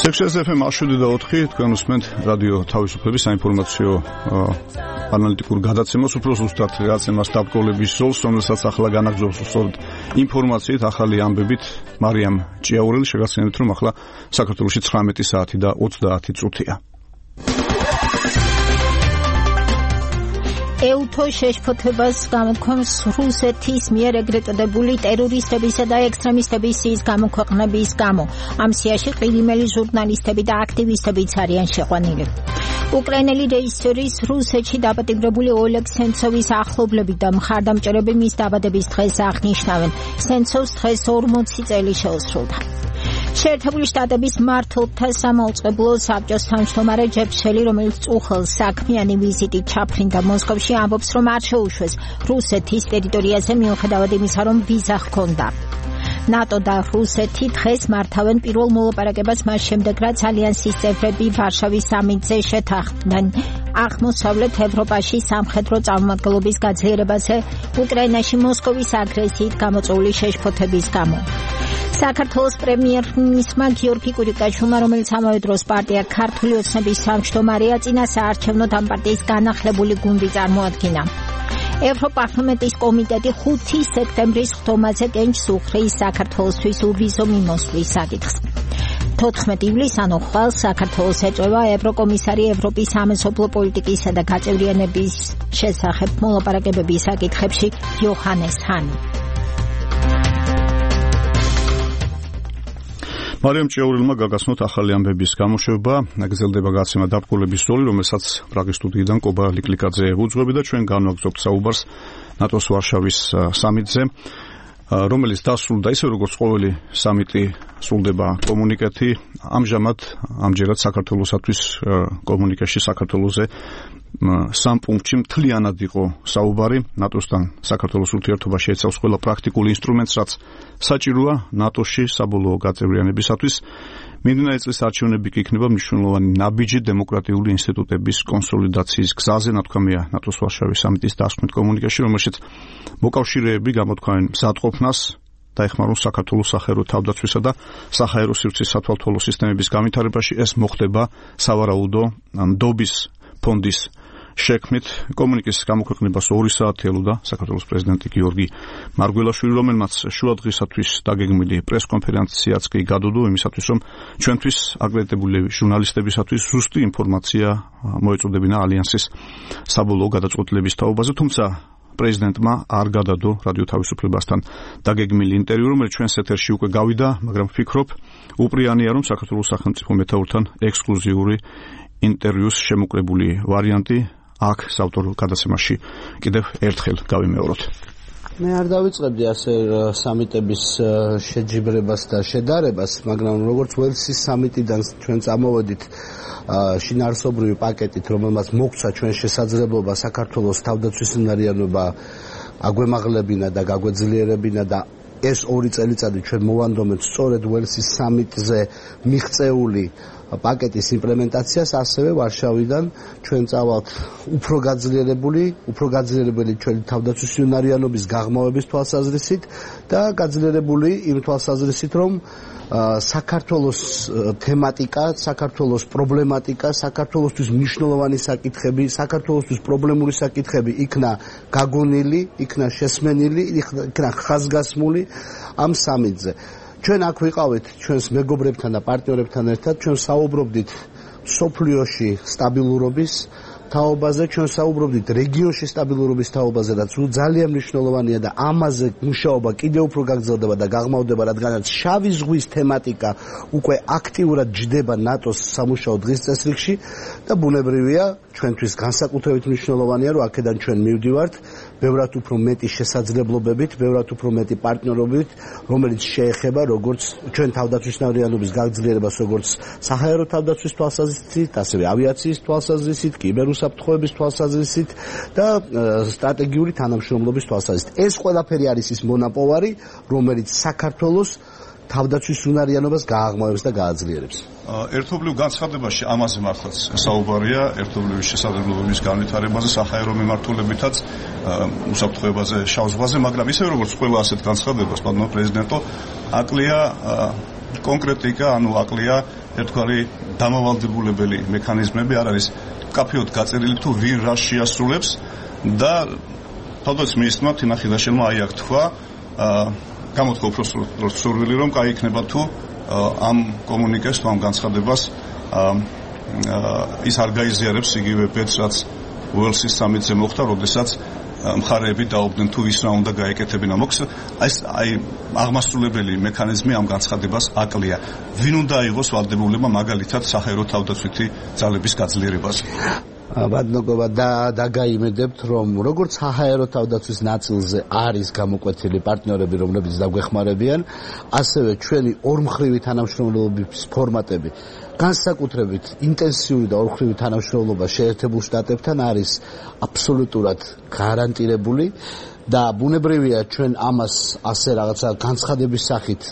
XFM 107.4 თქვენ უსმენთ რადიო თავისუფლების საინფორმაციო ანალიტიკურ გადაცემას, უფრო ზუსტად გადაცემას დაბრკოლების ზოლს, რომელსაც ახლა განაგზობს სწორედ ინფორმაციით, ახალი ამბებით მარიამ ჭიაურელი. შეგახსენებთ, რომ ახლა საქართველოში 19 საათი და 30 წუთია. ეუთო შეშფოთებას გამოქვემს რუსეთის მიერ ეგრეთ წოდებული ტერორისტებისა და ექსტრემისტების სიის გამოქვეყნების გამო. ამ სიაში ყირიმელი ჟურნალისტები და აქტივისტებიც არიან შეყვანილი. უკრაინელი რეჟისორის რუსეთში დაპატიმრებული ოლეგ სენცოვის ახლობლები და მხარდამჭერები მის დაბადების დღეს აღნიშნავენ. სენცოვს დღეს 40 წელი შეუსრულდა. შეერთებული შტატების მმართველთა სამაუწყებლო საბჭოს თავმჯდომარე ჯეფ სელი, რომელიც წუხელს საქმიანი ვიზიტით ჩაფრინდა მოსკოვში, ამბობს, რომ არ შეუშვეს რუსეთის ტერიტორიაზე მიუხედავად იმისა, რომ ვიზა ჰქონდა. ნატო და რუსეთი დღეს მართავენ პირველ მოლაპარაკებას მას შემდეგ, რაც ალიანსის წევრები ვარშავის სამიტზე შეთანხმდნენ აღმოსავლეთ ევროპაში სამხედრო წარმომადგენლობის გაძლიერებაზე უკრაინაში მოსკოვის აგრესიით გამოწვეული შეშფოთების გამო. საქართველოს პრემიერ-მინისტრმა გიორგი კურიკაშვილმა, რომელიც ამავე დროს პარტია ქართული ოცნების თავმჯდომარეა, წინასაარჩევნო ამ პარტიის განახლებული გუნდი წარმოადგინა. ევროპარლამენტის კომიტეტი 5 სექტემბრის ხდომაზე კენჭს უხრის საქართველოსთვის უვიზო მიმოსვლის საკითხს. 14 ივლისს, ანუ ხვალ, საქართველოს ეწევა ევროკომისარი ევროპის სამეზობლო პოლიტიკისა და გაწევრიანების შესახებ მოლაპარაკებების საკითხებში იოჰანეს ჰანი. მარიამ ჭიაურელმა გაგაცნოთ ახალი ამბების გამოშვება. გრძელდება გაცემა დაბრკოლების ზოლი, რომელსაც პრაღის სტუდიიდან კობა ლიკლიკაძე უძღვები და ჩვენ განვაგრძობთ საუბარს ნატოს ვარშავის სამიტზე, რომელიც დასრულდა ისე როგორც ყოველი სამიტი სრულდება კომუნიკეტი. ამჯერად საქართველოსათვის კომუნიკაში საქართველოზე სამ პუნქტში მთლიანად იყო საუბარი. ნატოსთან საქართველოს ურთიერთობა შეიცავს ყველა პრაქტიკულ ინსტრუმენტს, რაც საჭიროა ნატოში საბოლოო გაწევრიანებისათვის. მიმდინარე წლის არჩევნები კი იქნება მნიშვნელოვანი ნაბიჯი დემოკრატიული ინსტიტუტების კონსოლიდაციის გზაზე, ნათქვამია ნატოს ვარშავის სამიტის დასკვნით კომუნიკაში, რომელშიც მოკავშირეები გამოთქვამენ მზადყოფნას დაეხმარონ საქართველოს სახაერო თავდაცვისა და საჰაერო სივრცის სათვალთვალო სისტემების განვითარებაში. ეს მოხდება სავარაუდო ნდობის ფონდის შექმნით. კომუნიკის გამოქვეყნებას 2 საათი ელოდა საქართველოს პრეზიდენტი გიორგი მარგველაშვილი, რომელმაც შუადღისათვის დაგეგმილი პრესკონფერენციაც კი გადოდო იმისათვის, რომ ჩვენთვის აკრედიტებული ჟურნალისტებისათვის ზუსტი ინფორმაცია მოეწოდებინა ალიანსის საბოლოო გადაწყვეტილების თაობაზე. თუმცა პრეზიდენტმა არ გადადო რადიო თავისუფლებასთან დაგეგმილი ინტერვიუ, რომელიც ჩვენს ეთერში უკვე გავიდა, მაგრამ ვფიქრობ, უპრიანია, რომ საქართველოს სახელმწიფო მეთაურთან ექსკლუზიური ინტერვიუს შემოკრებული ვარიანტი აქ საავტორო გადაცემაში კიდევ ერთხელ გავიმეოროთ. მე არ დავიწყებდი ასე სამიტების შეჯიბრებას და შედარებას, მაგრამ როგორც ველსის სამიტიდან ჩვენ წამოვედით შინაარსობრივი პაკეტით, რომელმაც მოგცა ჩვენ შესაძლებლობა საქართველოს თავდაცვის უნარიანობა აგვემაღლებინა და გაგვეძლიერებინა და ეს 2 წელიწადი ჩვენ მოვანდომეთ სწორედ ველსის სამიტზე მიღწეული პაკეტის იმპლემენტაციას, ასევე ვარშავიდან ჩვენ წავალთ უფრო გაძლიერებული ჩვენი თავდაცვის უნარიანობის გაღრმავების თვალსაზრისით და გაძლიერებული იმ თვალსაზრისით, რომ საქართველოს თემატიკა, საქართველოს პრობლემატიკა, საქართველოსთვის მნიშვნელოვანი საკითხები, საქართველოსთვის პრობლემური საკითხები იქნა გაგონილი, იქნა შესმენილი, იქნა ხაზგასმული ამ სამიტზე. ჩვენ აქ ვიყავით ჩვენს მეგობრებთან და პარტნიორებთან ერთად, ჩვენ საუბრობდით სოფლიოში სტაბილურობის თაობაზე, ჩვენ საუბრობდით რეგიონში სტაბილურობის თაობაზე, რაც ძალიან მნიშვნელოვანია და ამაზე მუშაობა კიდევ უფრო გაგრძელდება და გაღრმავდება, რადგანაც შავი ზღვის თემატიკა უკვე აქტიურად ჯდება ნატოს სამუშაო დღის წესრიგში და ბუნებრივია, ჩვენთვის განსაკუთრებით მნიშვნელოვანია, რომ აქედან ჩვენ მივდივართ ბევრად უფრო მეტი შესაძლებლობებით, ბევრად უფრო მეტი პარტნიორობით, რომელიც შეეხება როგორც ჩვენ თავდაცვის უნარიანობის გაგძლიერებას, როგორც საჰაერო თავდაცვის თვალსაზრისით, ასევე ავიაციის თვალსაზრისით, კიბერუსაფრთხოების თვალსაზრისით და სტრატეგიული თანამშრომლობის თვალსაზრისით. ეს ყველაფერი არის ის მონაპოვარი, რომელიც საქართველოს თავდაცვის უნარიანობას გააღრმავებს და გააძლიერებს. ერთობლივ განცხადებაში ამაზე მართლაც საუბარია, ერთობლივი შესაძლებლობების განვითარებაზე, საჰაერო მიმართულებითაც, უსაფრთხოებაზე, შავ ზღვაზე, მაგრამ ისე როგორც ყველა ასეთ განცხადებას, პანო პრეზიდენტო, აკლია კონკრეტიკა, ანუ აკლია ერთგვარი დამავალდებულებელი მექანიზმები, არ არის კაფეოდ გაწერილი თუ ვინ რა შეასრულებს და თავდაც მისმა თინა ხილაშვილმა აი აქ თქვა გამოთქვა უფრო სურვილი რომ კაი იქნება თუ ამ კომუნიკეს თუ ამ განცხადებას ის არ გაიზიარებს იგივე ბედს რაც უელსის სამიტზე მოხდა, როდესაც მხარეები დაობდნენ თუ ის რა უნდა გაეკეთებინა. აი აღმასრულებელი მექანიზმი ამ განცხადებას აკლია. ვინ უნდა აიღოს ვალდებულება მაგალითად საჰაერო თავდაცვითი ძალების გაძლიერებაზე? ბატონობა დაგაიმედებთ რომ როგორც საჰაერო თავდაცვის ნაწილზე არის გამოკვეთილი პარტნიორები რომლებიც დაგვეხმარებიან, ასევე ჩვენი ორმხრივი თანამშრომლობის ფორმატები განსაკუთრებით ინტენსიური და ორმხრივი თანამშრომლობა შეერთებულ შტატებთან არის აბსოლუტურად გარანტირებული და ბუნებრივია ჩვენ ამას ასე რაღაცა განცხადების სახით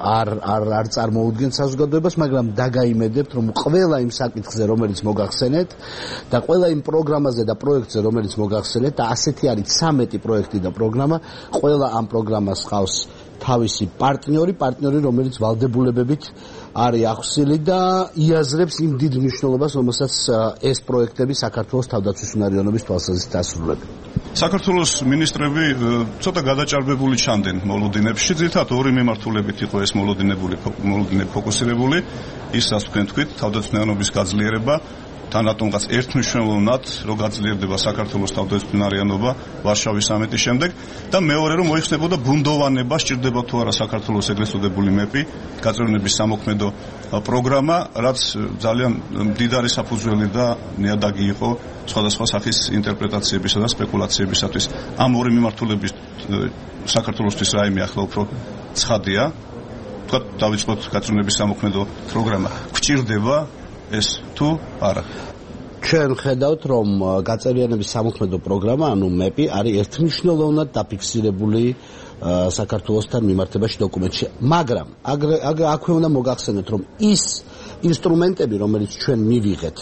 არ წარმოუდგენთ საზოგადოებას, მაგრამ დაგაიმედებთ რომ ყველა იმ საკითხზე რომელიც მოგახსენეთ და ყველა იმ პროგრამაზე და პროექტზე რომელიც მოგახსენეთ და ასეთი არის 13 პროექტი და პროგრამა, ყველა ამ პროგრამას ყავს თავისი პარტნიორი რომელიც ვალდებულებებით არის ახსილი და იაზრებს იმ დიდ მნიშვნელობას, რომელსაც ეს პროექტები საქართველოს თავდაცვის უნარიანობის თვალსაზრისით ასრულებენ. საქართველოს მინისტრები ცოტა გადაჭარბებული ჩანდნენ მოლოდინებში, ძირითადად ორი მიმართულებით იყო ეს მოლოდინები ფოკუსირებული, ისაც თქვენ თქვით, თავდაცვიანობის გაძლიერება თან რატომღაც ერთმნიშვნელოვნად რო გაძლიერდება საქართველოს თავდაცვიანობა ვარშავის სამიტის შემდეგ და მეორე რომ მოიხსნებოდა ბუნდოვანება, სჭირდება თუ არა საქართველოს ეგრეთ წოდებული მეპი, გაწევრიანების სამოქმედო პროგრამა, რაც ძალიან მდიდარი საფუძველი და ნიადაგი იყო სხვადასხვა სახის ინტერპრეტაციებისა და სპეკულაციებისათვის. ამ ორი მიმართულების საქართველოსთვის რაიმე ახლა უფრო ცხადია. თქვა დავიწყოთ გაწევრიანების სამოქმედო პროგრამა. გვჭირდება ეს თუ არა? ჩვენ ხედავთ რომ გაწევრიანების სამოქმედო პროგრამა, ანუ მეპი არის ერთმნიშვნელოვნად დაფიქსირებული საქართველოსთან მიმართებაში დოკუმენტში, მაგრამ აქვე უნდა მოგახსენოთ რომ ის ინსტრუმენტები რომელიც ჩვენ მივიღეთ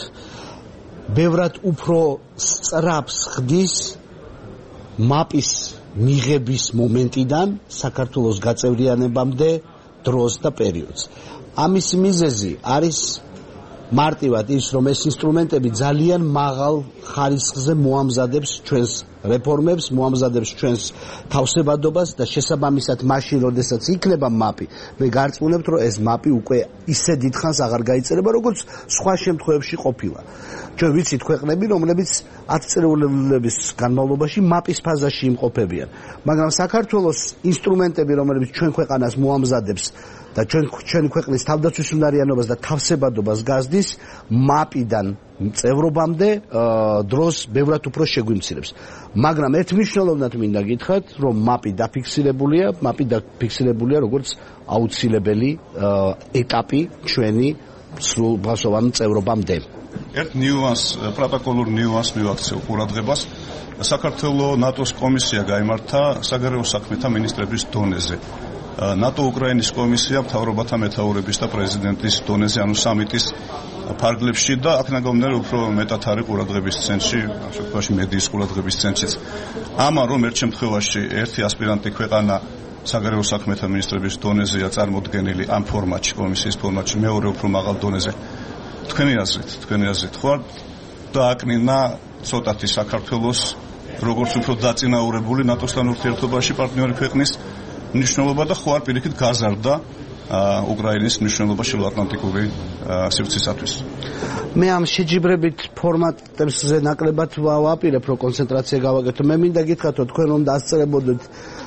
ბევრად უფრო სწრაფს ხდის მაპის მიღების მომენტიდან საქართველოს გაწევრიანებამდე დროს და პერიოდს. ამის მიზეზი არის მარტივად ის რომ ეს ინსტრუმენტები ძალიან მაღალ ხარისხზე მოამზადებს ჩვენს რეფორმებს, მოამზადებს ჩვენს თავსებადობას და შესაბამისად მაშინ როდესაც იქნება მაპი, მე გარწმუნებთ რომ ეს მაპი უკვე ისე დიდხანს აღარ გაიწერება როგორც სხვა შემთხვევებში ყოფილა. ჩვენ ვიცით ქვეყნები რომლებიც 10 წელიწადების განმავლობაში მაპის ფაზაში იმყოფებიან, მაგრამ საქართველოს ინსტრუმენტები რომლებიც ჩვენ ქვეყანას მოამზადებს და ჩვენ ქვეყნის თავდაცვის უნარიანობას და თავსებადობას გაზრდის მაპიდან წევრობამდე დროს ბევრად უფრო შეგვიმცირებს. მაგრამ ერთმნიშვნელოვნად მინდა გითხრათ, რომ მაპი დაფიქსირებულია როგორც აუცილებელი ეტაპი ჩვენი სრულფასოვან წევრობამდე. ერთ პროტოკოლურ ნიუანს მივაქცევ ყურადღებას. საქართველოს ნატოს კომისია გაიმართა საგარეო საქმეთა მინისტრების დონეზე. ნატო-უკრაინის კომისია მთავრობათა მეთაურების და პრეზიდენტის დონეზე, ანუ სამიტის ფარგლებში და აქ ნაგავმდნელი უფრო მეტად არის ყურადღების ცენტრში, ასე ვთქვათ, მედიის ყურადღების ცენტრშიც. ამან რომ ერთ შემთხვევაში ერთი ასპირანტი ქვეყანა საგარეო საქმეთა მინისტრების დონეზეა წარმოდგენილი ამ ფორმატში, კომისიის ფორმატში, მეორე უფრო მაღალ დონეზე. თქვენი აზრით ხო დააკნინა ცოტათი საქართველოს როგორც უფრო დაწინაურებული ნატოსთან ურთიერთობაში პარტნიორი ქვეყნის მნიშვნელობა და ხო არ პირიქით გაზარდა უკრაინის მნიშვნელობა შილოატლანტიკური სივრცისათვის. მე ამ შეჯიბრებით ფორმატებზე ნაკლებად ვაპირებ რომ კონცენტრაცია გავაკეთო. მე მინდა გითხრათ რომ თქვენ რომ დასწრებოდეთ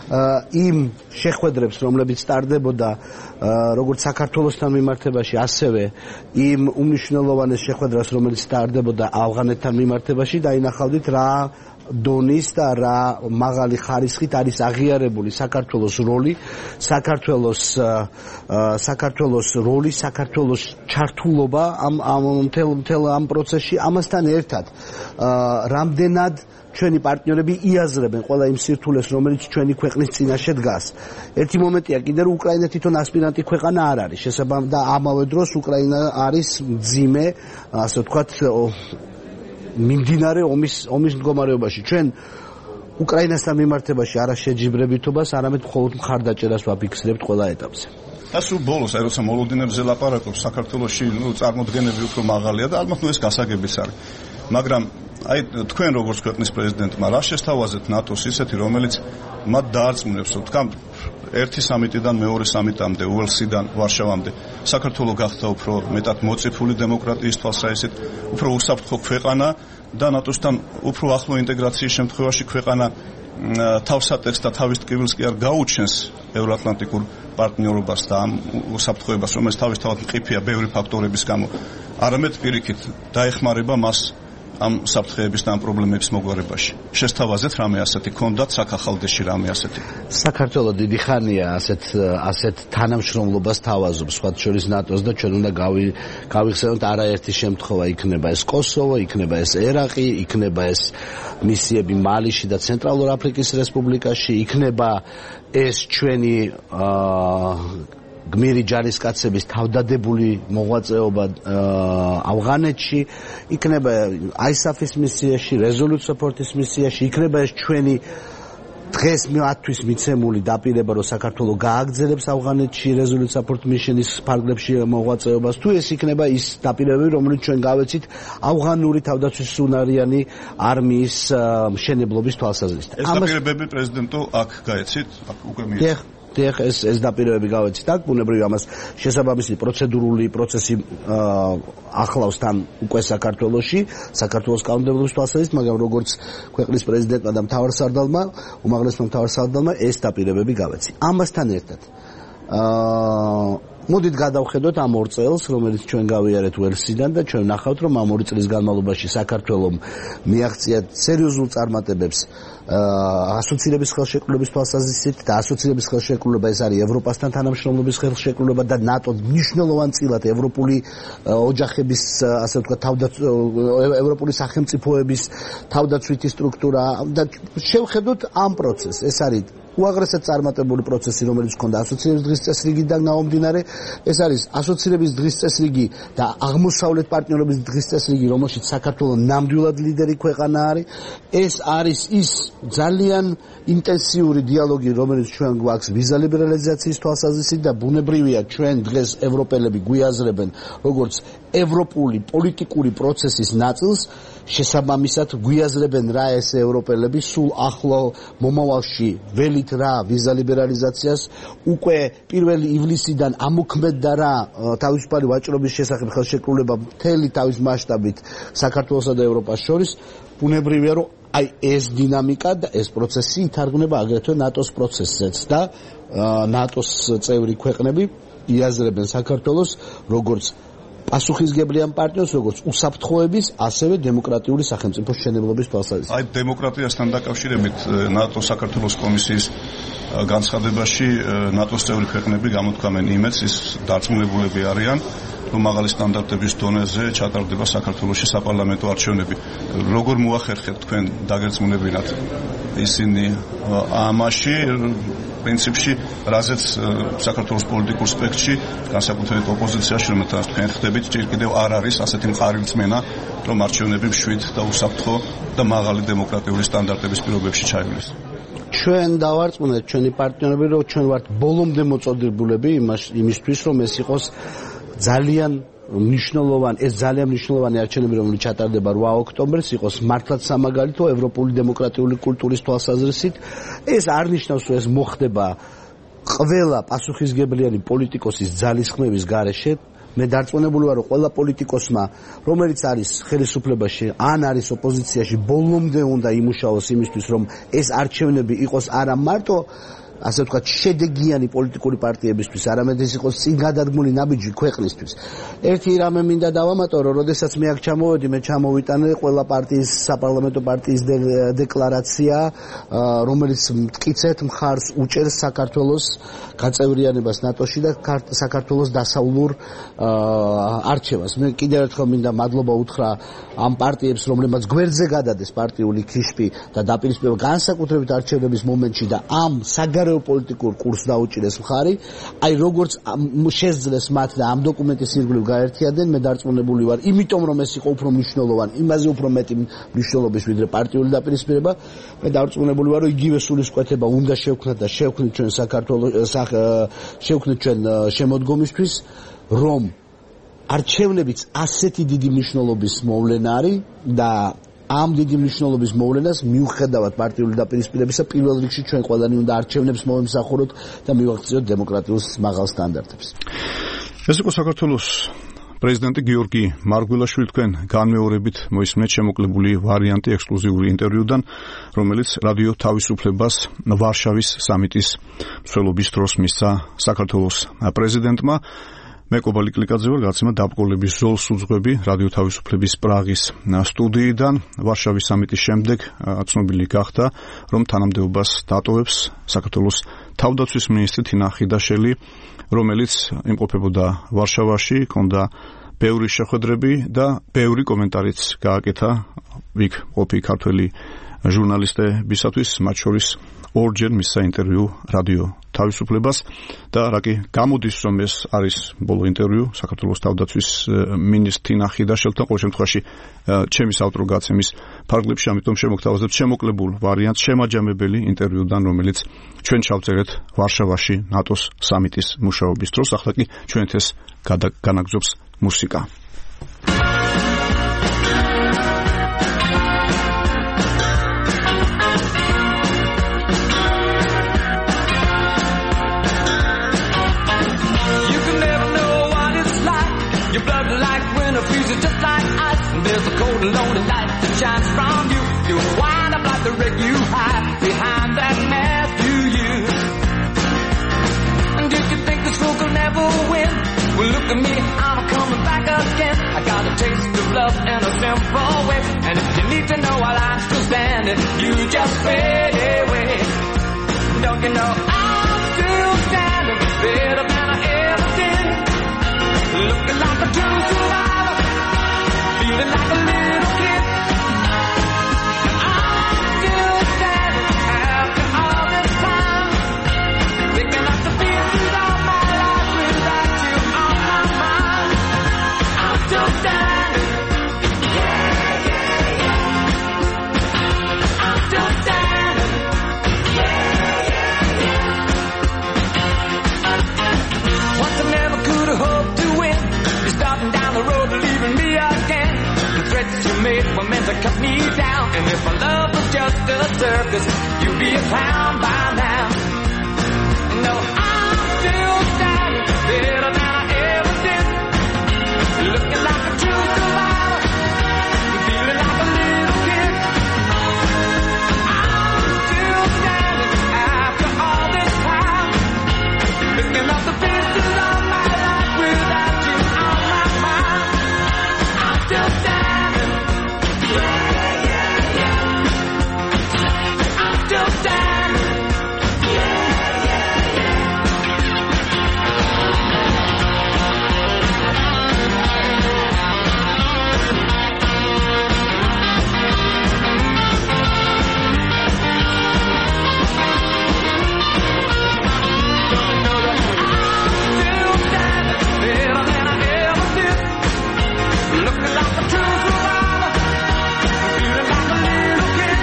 იმ შეხვედრებს რომლებიც ტარდებოდა როგორც საქართველოსთან მიმართებაში, ასევე იმ უმნიშვნელოვანეს შეხვედრას რომელიც ტარდებოდა ავღანეთთან მიმართებაში და ინახავდით რა დონის და რა მაღალი ხარისხით არის აღიარებული საქართველოს როლი, საქართველოს ჩართულობა მთელ ამ პროცესში. ამასთან ერთად რამდენად ჩვენი პარტნიორები იაზრებენ ყველა იმ სირთულეს, რომელიც ჩვენი ქვეყნის წინაშე დგას. ერთი მომენტია კიდე რომ უკრაინა თვითონ ასპირანტი ქვეყანა არ არის, შესაბამისად და ამავე დროს უკრაინა არის მძიმე, ასე ვთქვათ, მიმდინარე ომის მდგომარეობაში. ჩვენ უკრაინასთან მიმართებაში არა შეჯიბრებითობას, არამედ მხოლოდ მხარდაჭერას ვაფიქსირებთ ყველა ეტაპზე. და სულ ბოლოს, როცა მოლოდინებზე ლაპარაკობს, საქართველოში წარმოდგენები უფრო მაღალია და ალბათ ეს გასაგებიც არის. მაგრამ თქვენ როგორც ქვეყნის პრეზიდენტმა რა შესთავაზეთ ნატოს ისეთი, რომელიც მათ დაარწმუნებს, რომ თქვა ერთი სამიტიდან მეორე სამიტამდე, უელსიდან ვარშავამდე, საქართველო გახდა უფრო მეტად მოწიფული დემოკრატიის თვალსაჩინოდ, უფრო უსაფრთხო ქვეყანა და ნატოსთან უფრო ახლო ინტეგრაციის შემთხვევაში ქვეყანა თავსატექსს და თავის ტკივილს კი არ გაუჩენს ევროატლანტიკურ პარტნიორობას და ამ უსაფრთხოებას, რომელიც თავისთავად მყიფეა ბევრი ფაქტორების გამო, არამედ პირიქით დაეხმარება მას ამ საფრთხეების და ამ პრობლემების მოგვარებაში. შესთავაზეთ რამე ასეთი ქონდათ საქახალდეში რამე ასეთი. საქართველოს დიდი ხანია ასეთ თანამშრომლობას თავაზობს, სხვა შორის ნატოს და ჩვენ უნდა გავიხსენოთ არაერთი შემთხვევა, იქნება ეს კოსოვო, იქნება ეს ერაყი, იქნება ეს მისიები მალიში და ცენტრალურ აფრიკის რესპუბლიკაში, იქნება ეს ჩვენი გმირი ჯარისკაცების თავდადებული მოღვაწეობა ავღანეთში, იქნება ISAF-ის მისიაში, Resolute Support-ის მისიაში, იქნება ეს ჩვენი დღეს მათთვის მიცემული დაპირება, რომ საქართველოს გააგრძელებს ავღანეთში Resolute Support Mission-ის ფარგლებში მოღვაწეობას, თუ ეს იქნება ის დაპირებები, რომელიც ჩვენ გავეცით ავღანური თავდაცვის უნარიანი არმიის მშენებლობის თვალსაზრისით. ეს დაპირებები პრეზიდენტო აქ გაეცით, აქ უკვე მიეცით. ეს დაპირებები გავეცით აქ, ბუნებრივია ამას შესაბამისი პროცედურული პროცესი ახლავს თან უკვე საქართველოში, საქართველოს კანონმდებლობის თვალსაზრისით, მაგრამ როგორც ქვეყნის პრეზიდენტმა და მთავარსარდალმა, უმაღლესმა მთავარსარდალმა ეს დაპირებები გავეცით. ამასთან ერთად მოდით გადავხედოთ ამ 2 წელს, რომელიც ჩვენ გავიარეთ უელსიდან და ჩვენ ნახავთ, რომ ამ 2 წლის განმავლობაში საქართველოს მიაღწია სერიოზულ წარმატებებს ასოცირების ხელშეკრულების თვალსაზრისით და ასოცირების ხელშეკრულება ეს არის ევროპასთან თანამშრომლობის ხელშეკრულება და ნატო მნიშვნელოვანწილად ევროპული ოჯახების, ასე ვთქვათ, ევროპული სახელმწიფოების თავდაცვითი სტრუქტურა და შევხედოთ ამ პროცესს. ეს არის უაღრესად წარმატებული პროცესი, რომელიც ჰქონდა ასოცირების დღის წესრიგიდან გამომდინარე. ეს არის ასოცირების დღის წესრიგი და აღმოსავლეთ პარტნიორობის დღის წესრიგი, რომელშიც საქართველოს ნამდვილად ლიდერი ქვეყანა არის. ეს არის ის ძალიან ინტენსიური დიალოგი, რომელიც ჩვენ გვაქვს ვიზა ლიბერალიზაციის თვალსაზრისით და ბუნებრივია ჩვენ დღეს ევროპელები გვიაზრებენ როგორც ევროპული პოლიტიკური პროცესის ნაწილს, შესაბამისად გვიაზრებენ რა ეს ევროპელები სულ ახლო მომავალში ველით რა ვიზა ლიბერალიზაციას, უკვე 1 ივლისიდან ამოქმედდა რა თავისუფალი ვაჭრობის შესახებ ხელშეკრულება მთელი თავის მასშტაბით საქართველოსა და ევროპას შორის. ბუნებრივია რომ ეს დინამიკა და ეს პროცესი ითარგმნება აგრეთვე ნატოს პროცესზეც და ნატოს წევრი ქვეყნები იაზრებენ საქართველოს როგორც პასუხისგებლიან პარტნიორს, როგორც უსაფრთხოების, ასევე დემოკრატიული სახელმწიფოს მშენებლობის თვალსაზრისით. დემოკრატიასთან დაკავშირებით ნატოს საქართველოს კომისიის განცხადებაში ნატოს წევრი ქვეყნები გამოთქვამენ იმედს, ის დარწმუნებულები არიან, რომ მაღალი სტანდარტების დონეზე ჩატარდება საქართველოში საპარლამენტო არჩევნები. როგორ მოახერხეთ თქვენ დაგერწმუნებინათ ისინი ამაში, პრინციპში, რაზეც საქართველოს პოლიტიკურ სპექტრში, განსაკუთრებით ოპოზიციაში, რომელთაც თქვენ ხდებით, ჯერ კიდევ არ არის ასეთი მყარი რწმენა, რომ არჩევნები მშვიდ და უსაფრთხო და მაღალი დემოკრატიული სტანდარტების პირობებში ჩაივლის. ჩვენ დავარწმუნეთ ჩვენი პარტნიორები, რომ ჩვენ ვართ ბოლომდე მოწოდებულები იმისთვის, რომ ეს იყოს ძალიან მნიშვნელოვანი არჩევნები, რომელიც ჩატარდება 8 ოქტომბერს, იყოს მართლაც სამაგალითო ევროპული დემოკრატიული კულტურის თვალსაზრისით. ეს არ ნიშნავს, რომ ეს მოხდება ყველა პასუხისგებლიანი პოლიტიკოსის ძალისხმევის გარეშე. მე დარწმუნებული ვარ, რომ ყველა პოლიტიკოსმა, რომელიც არის ხელისუფლებაში, ან არის ოპოზიციაში, ბოლომდე უნდა იმუშაოს იმისთვის, რომ ეს არჩევნები იყოს არა მარტო ასე ვთქვათ, შედეგიანი პოლიტიკური პარტიებისთვის, არამედ ეს იყოს წინგადადგმული ნაბიჯი ქვეყნისთვის. ერთი რამე მინდა დავამატო, რომ როდესაც მე აქ ჩამოვედი, მე ჩამოვიტანე ყველა პარტიის, საპარლამენტო პარტიის დეკლარაცია, რომელიც მტკიცედ მხარს უჭერს საქართველოს გაწევრიანებას ნატოში და საქართველოს დასავლურ არჩევას. მე კიდევ ერთხელ მინდა მადლობა უთხრა ამ პარტიებს, რომლებმაც გვერდზე გადადეს პარტიული ქიშპი და დაპირისპირება განსაკუთრებით არჩევნების მომენტში და ამ საგარეო გეოპოლიტიკურ კურსს დაუჭირეს მხარი, აი როგორც შეძლეს მათ და ამ დოკუმენტის ირგვლივ გაერთიადნენ, მე დარწმუნებული ვარ, იმიტომ რომ ეს იყო უფრო მნიშვნელოვანი, იმაზე უფრო მეტი მნიშვნელობის ვიდრე პარტიული დაპირისპირება, მე დარწმუნებული ვარ, რომ იგივე სულისკვეთება უნდა შევქმნათ და შევქმნით ჩვენ საქართველოს შევქმნით ჩვენ შემოდგომისთვის, რომ არჩევნებიც ასეთი დიდი მნიშვნელობის მოვლენა არის და ამ დიდი მნიშვნელობის მოვლენას მიუხედავად პარტიული დაპირისპირებისა პირველ რიგში ჩვენ ყველანი უნდა არჩევნებს მოვემსახუროთ და მივაღწიოთ დემოკრატიულ მაღალ სტანდარტებს. ეს იყო საქართველოს პრეზიდენტი გიორგი მარგველაშვილი თქვენ განმეორებით მოისმენთ შემოკლებული ვარიანტი ექსკლუზიური ინტერვიუდან, რომელიც რადიო თავისუფლებას ვარშავის სამიტის მსვლელობის დროს მისცა საქართველოს პრეზიდენტმა. მე კობალი კლიკაძე ვარ, გაცემა დაბრკოლების ზოლს უძღვები რადიო თავისუფლების პრაღის სტუდიიდან. ვარშავის სამიტის შემდეგ ცნობილი გახდა, რომ თანამდებობას დატოვებს საქართველოს თავდაცვის მინისტრი თინა ხიდაშელი, რომელიც იმყოფებოდა ვარშავაში, ჰქონდა ბევრი შეხვედრები და ბევრი კომენტარიც გააკეთა იქ ყოფილი ქართველი ჟურნალისტებისათვის, მათ შორის ორჯერ მისცა ინტერვიუ რადიო თავისუფლებას და რაკი გამოდის, რომ ეს არის ბოლო ინტერვიუ საქართველოს თავდაცვის მინისტრ თინა ხიდაშელთან, ყოველ შემთხვევაში ჩემი საავტორო გაცემის ფარგლებში, ამიტომ შემოგთავაზებთ შემოკლებულ ვარიანტს შემაჯამებელი ინტერვიუდან, რომელიც ჩვენ ჩავწერეთ ვარშავაში ნატოს სამიტის მუშაობის დროს. ახლა კი ჩვენთ ეს განაგზობს მუსიკა. There's a cold and lonely light that shines from you. You wind up like the wreck you hide behind that mask you use. And did you think this fool could never win? Well, look at me, I'm coming back again. I got a taste of love in a simple way. And if you need to know while I'm still standing, you just fade away. Don't you know I'm still standing better than I ever did? Looking like a true survivor, feeling like a little kid. I'm still standing after all this time, picking up the pieces of my life without you on my mind. I'm still standing, yeah, yeah, yeah. I'm still standing, yeah, yeah, yeah. Once I never could have hoped to win. You're starting down the road, leaving me again. The threats you made were meant to cut me down. And if my love was just a circus, you'd be a clown by now. No, I'm still standing better than I ever did. Looking like a true survivor, feeling like a little kid. I'm still standing after all this time, picking up the pieces of my life without you on my mind. I'm still standing, yeah, yeah, yeah. I'm still standing, yeah, yeah, yeah. Still standing better than I ever did. Looking like a true survivor, feeling like a little kid.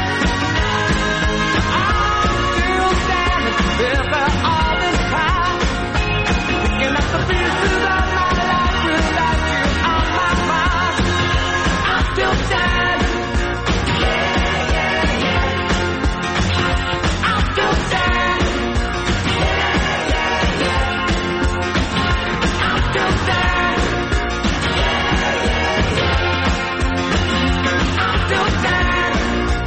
I'm still standing after all this time, picking up the pieces of my life without you on my mind. I'm still standing, yeah, yeah, yeah. I'm still standing, yeah, yeah, yeah. I'm still standing, yeah, yeah, yeah. I'm still standing,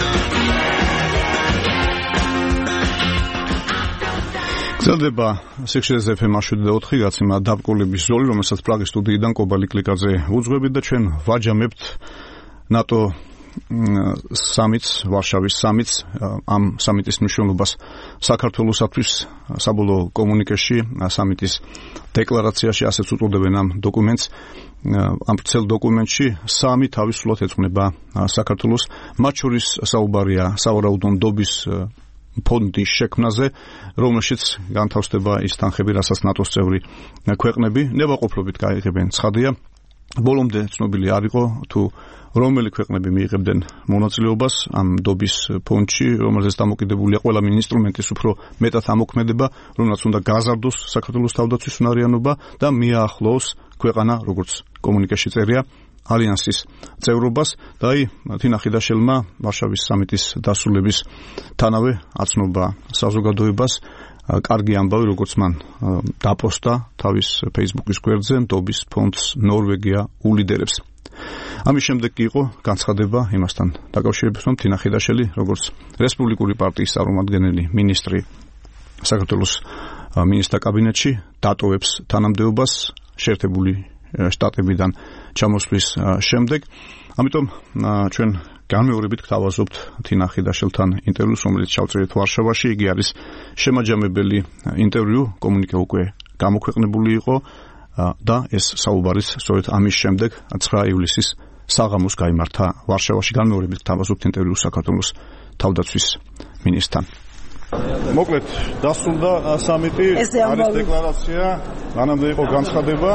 გრძელდება სიხშირეზე FM 107.4 გაცემა დაბრკოლების ზოლი, რომელსაც პრაღის სტუდიიდან კობალი კლიკაძე უძღვებით და ჩვენ ვაჯამებთ ნატო სამიტს, ვარშავის სამიტს, ამ სამიტის მნიშვნელობას საქართველოსათვის საბოლოო კომუნიკეში, სამიტის დეკლარაციაში, ასეც უწოდებენ ამ დოკუმენტს. ამ წელ დოკუმენტში სამი თავისუფლად ეძღვნება საქართველოს, მათ შორის საუბარია სავარაუდო ნდობის ფონდის შექმნაზე, რომელშიც განთავსდება ის თანხები, რასაც ნატოს წევრი ქვეყნები ნებაყოფლობით გაიღებენ. ცხადია, ბოლომდე ცნობილი არ იყო თუ რომელი ქვეყნები მიიღებდნენ მონაწილეობას ამ დობის ფონდში, რომელზეც დამოკიდებულია ყველა ინსტრუმენტის უფრო მეტად ამოქმედება, რომელსაც უნდა გაზარდოს საქართველოს თავდაცვის უნარიანობა და მიაახლოს ქვეყანა, როგორც კომუნიკეში წერია, ალიანსის წევრობას და აი თინა ხიდაშელმა ვარშავის სამიტის დასრულების თანავე აცნობა საზოგადოებას კარგი ამბავი, როგორც მან დაპოსტა თავის Facebook-ის გვერდზე, დობის ფონდს ნორვეგია ულიდერებს. ამის შემდეგ კი იყო განცხადება იმასთან დაკავშირებით, რომ თინა ხიდაშელი, როგორც რესპუბლიკური პარტიის წარმომადგენელი მინისტრი საქართველოს მინისტრთა კაბინეტში, დატოვებს თანამდებობას შეერთებული შტატებიდან ჩამოსვლის შემდეგ. ამიტომ ჩვენ განმეორებით გთავაზობთ თინა ხიდაშელთან ინტერვიუს, რომელიც ჩავწერეთ ვარშავაში. იგი არის შემაჯამებელი ინტერვიუ, კომუნიკე უკვე გამოქვეყნებული იყო და ეს საუბარის სწორედ ამის შემდეგ 9 ივლისის საღამოს გაიმართა ვარშავაში. განმეორებით გთავაზობთ ინტერვიუს საქართველოს თავდაცვის მინისტრთან. მოკლედ დასრულდა სამიტი, არის დეკლარაცია, მანამდე იყო განცხადება.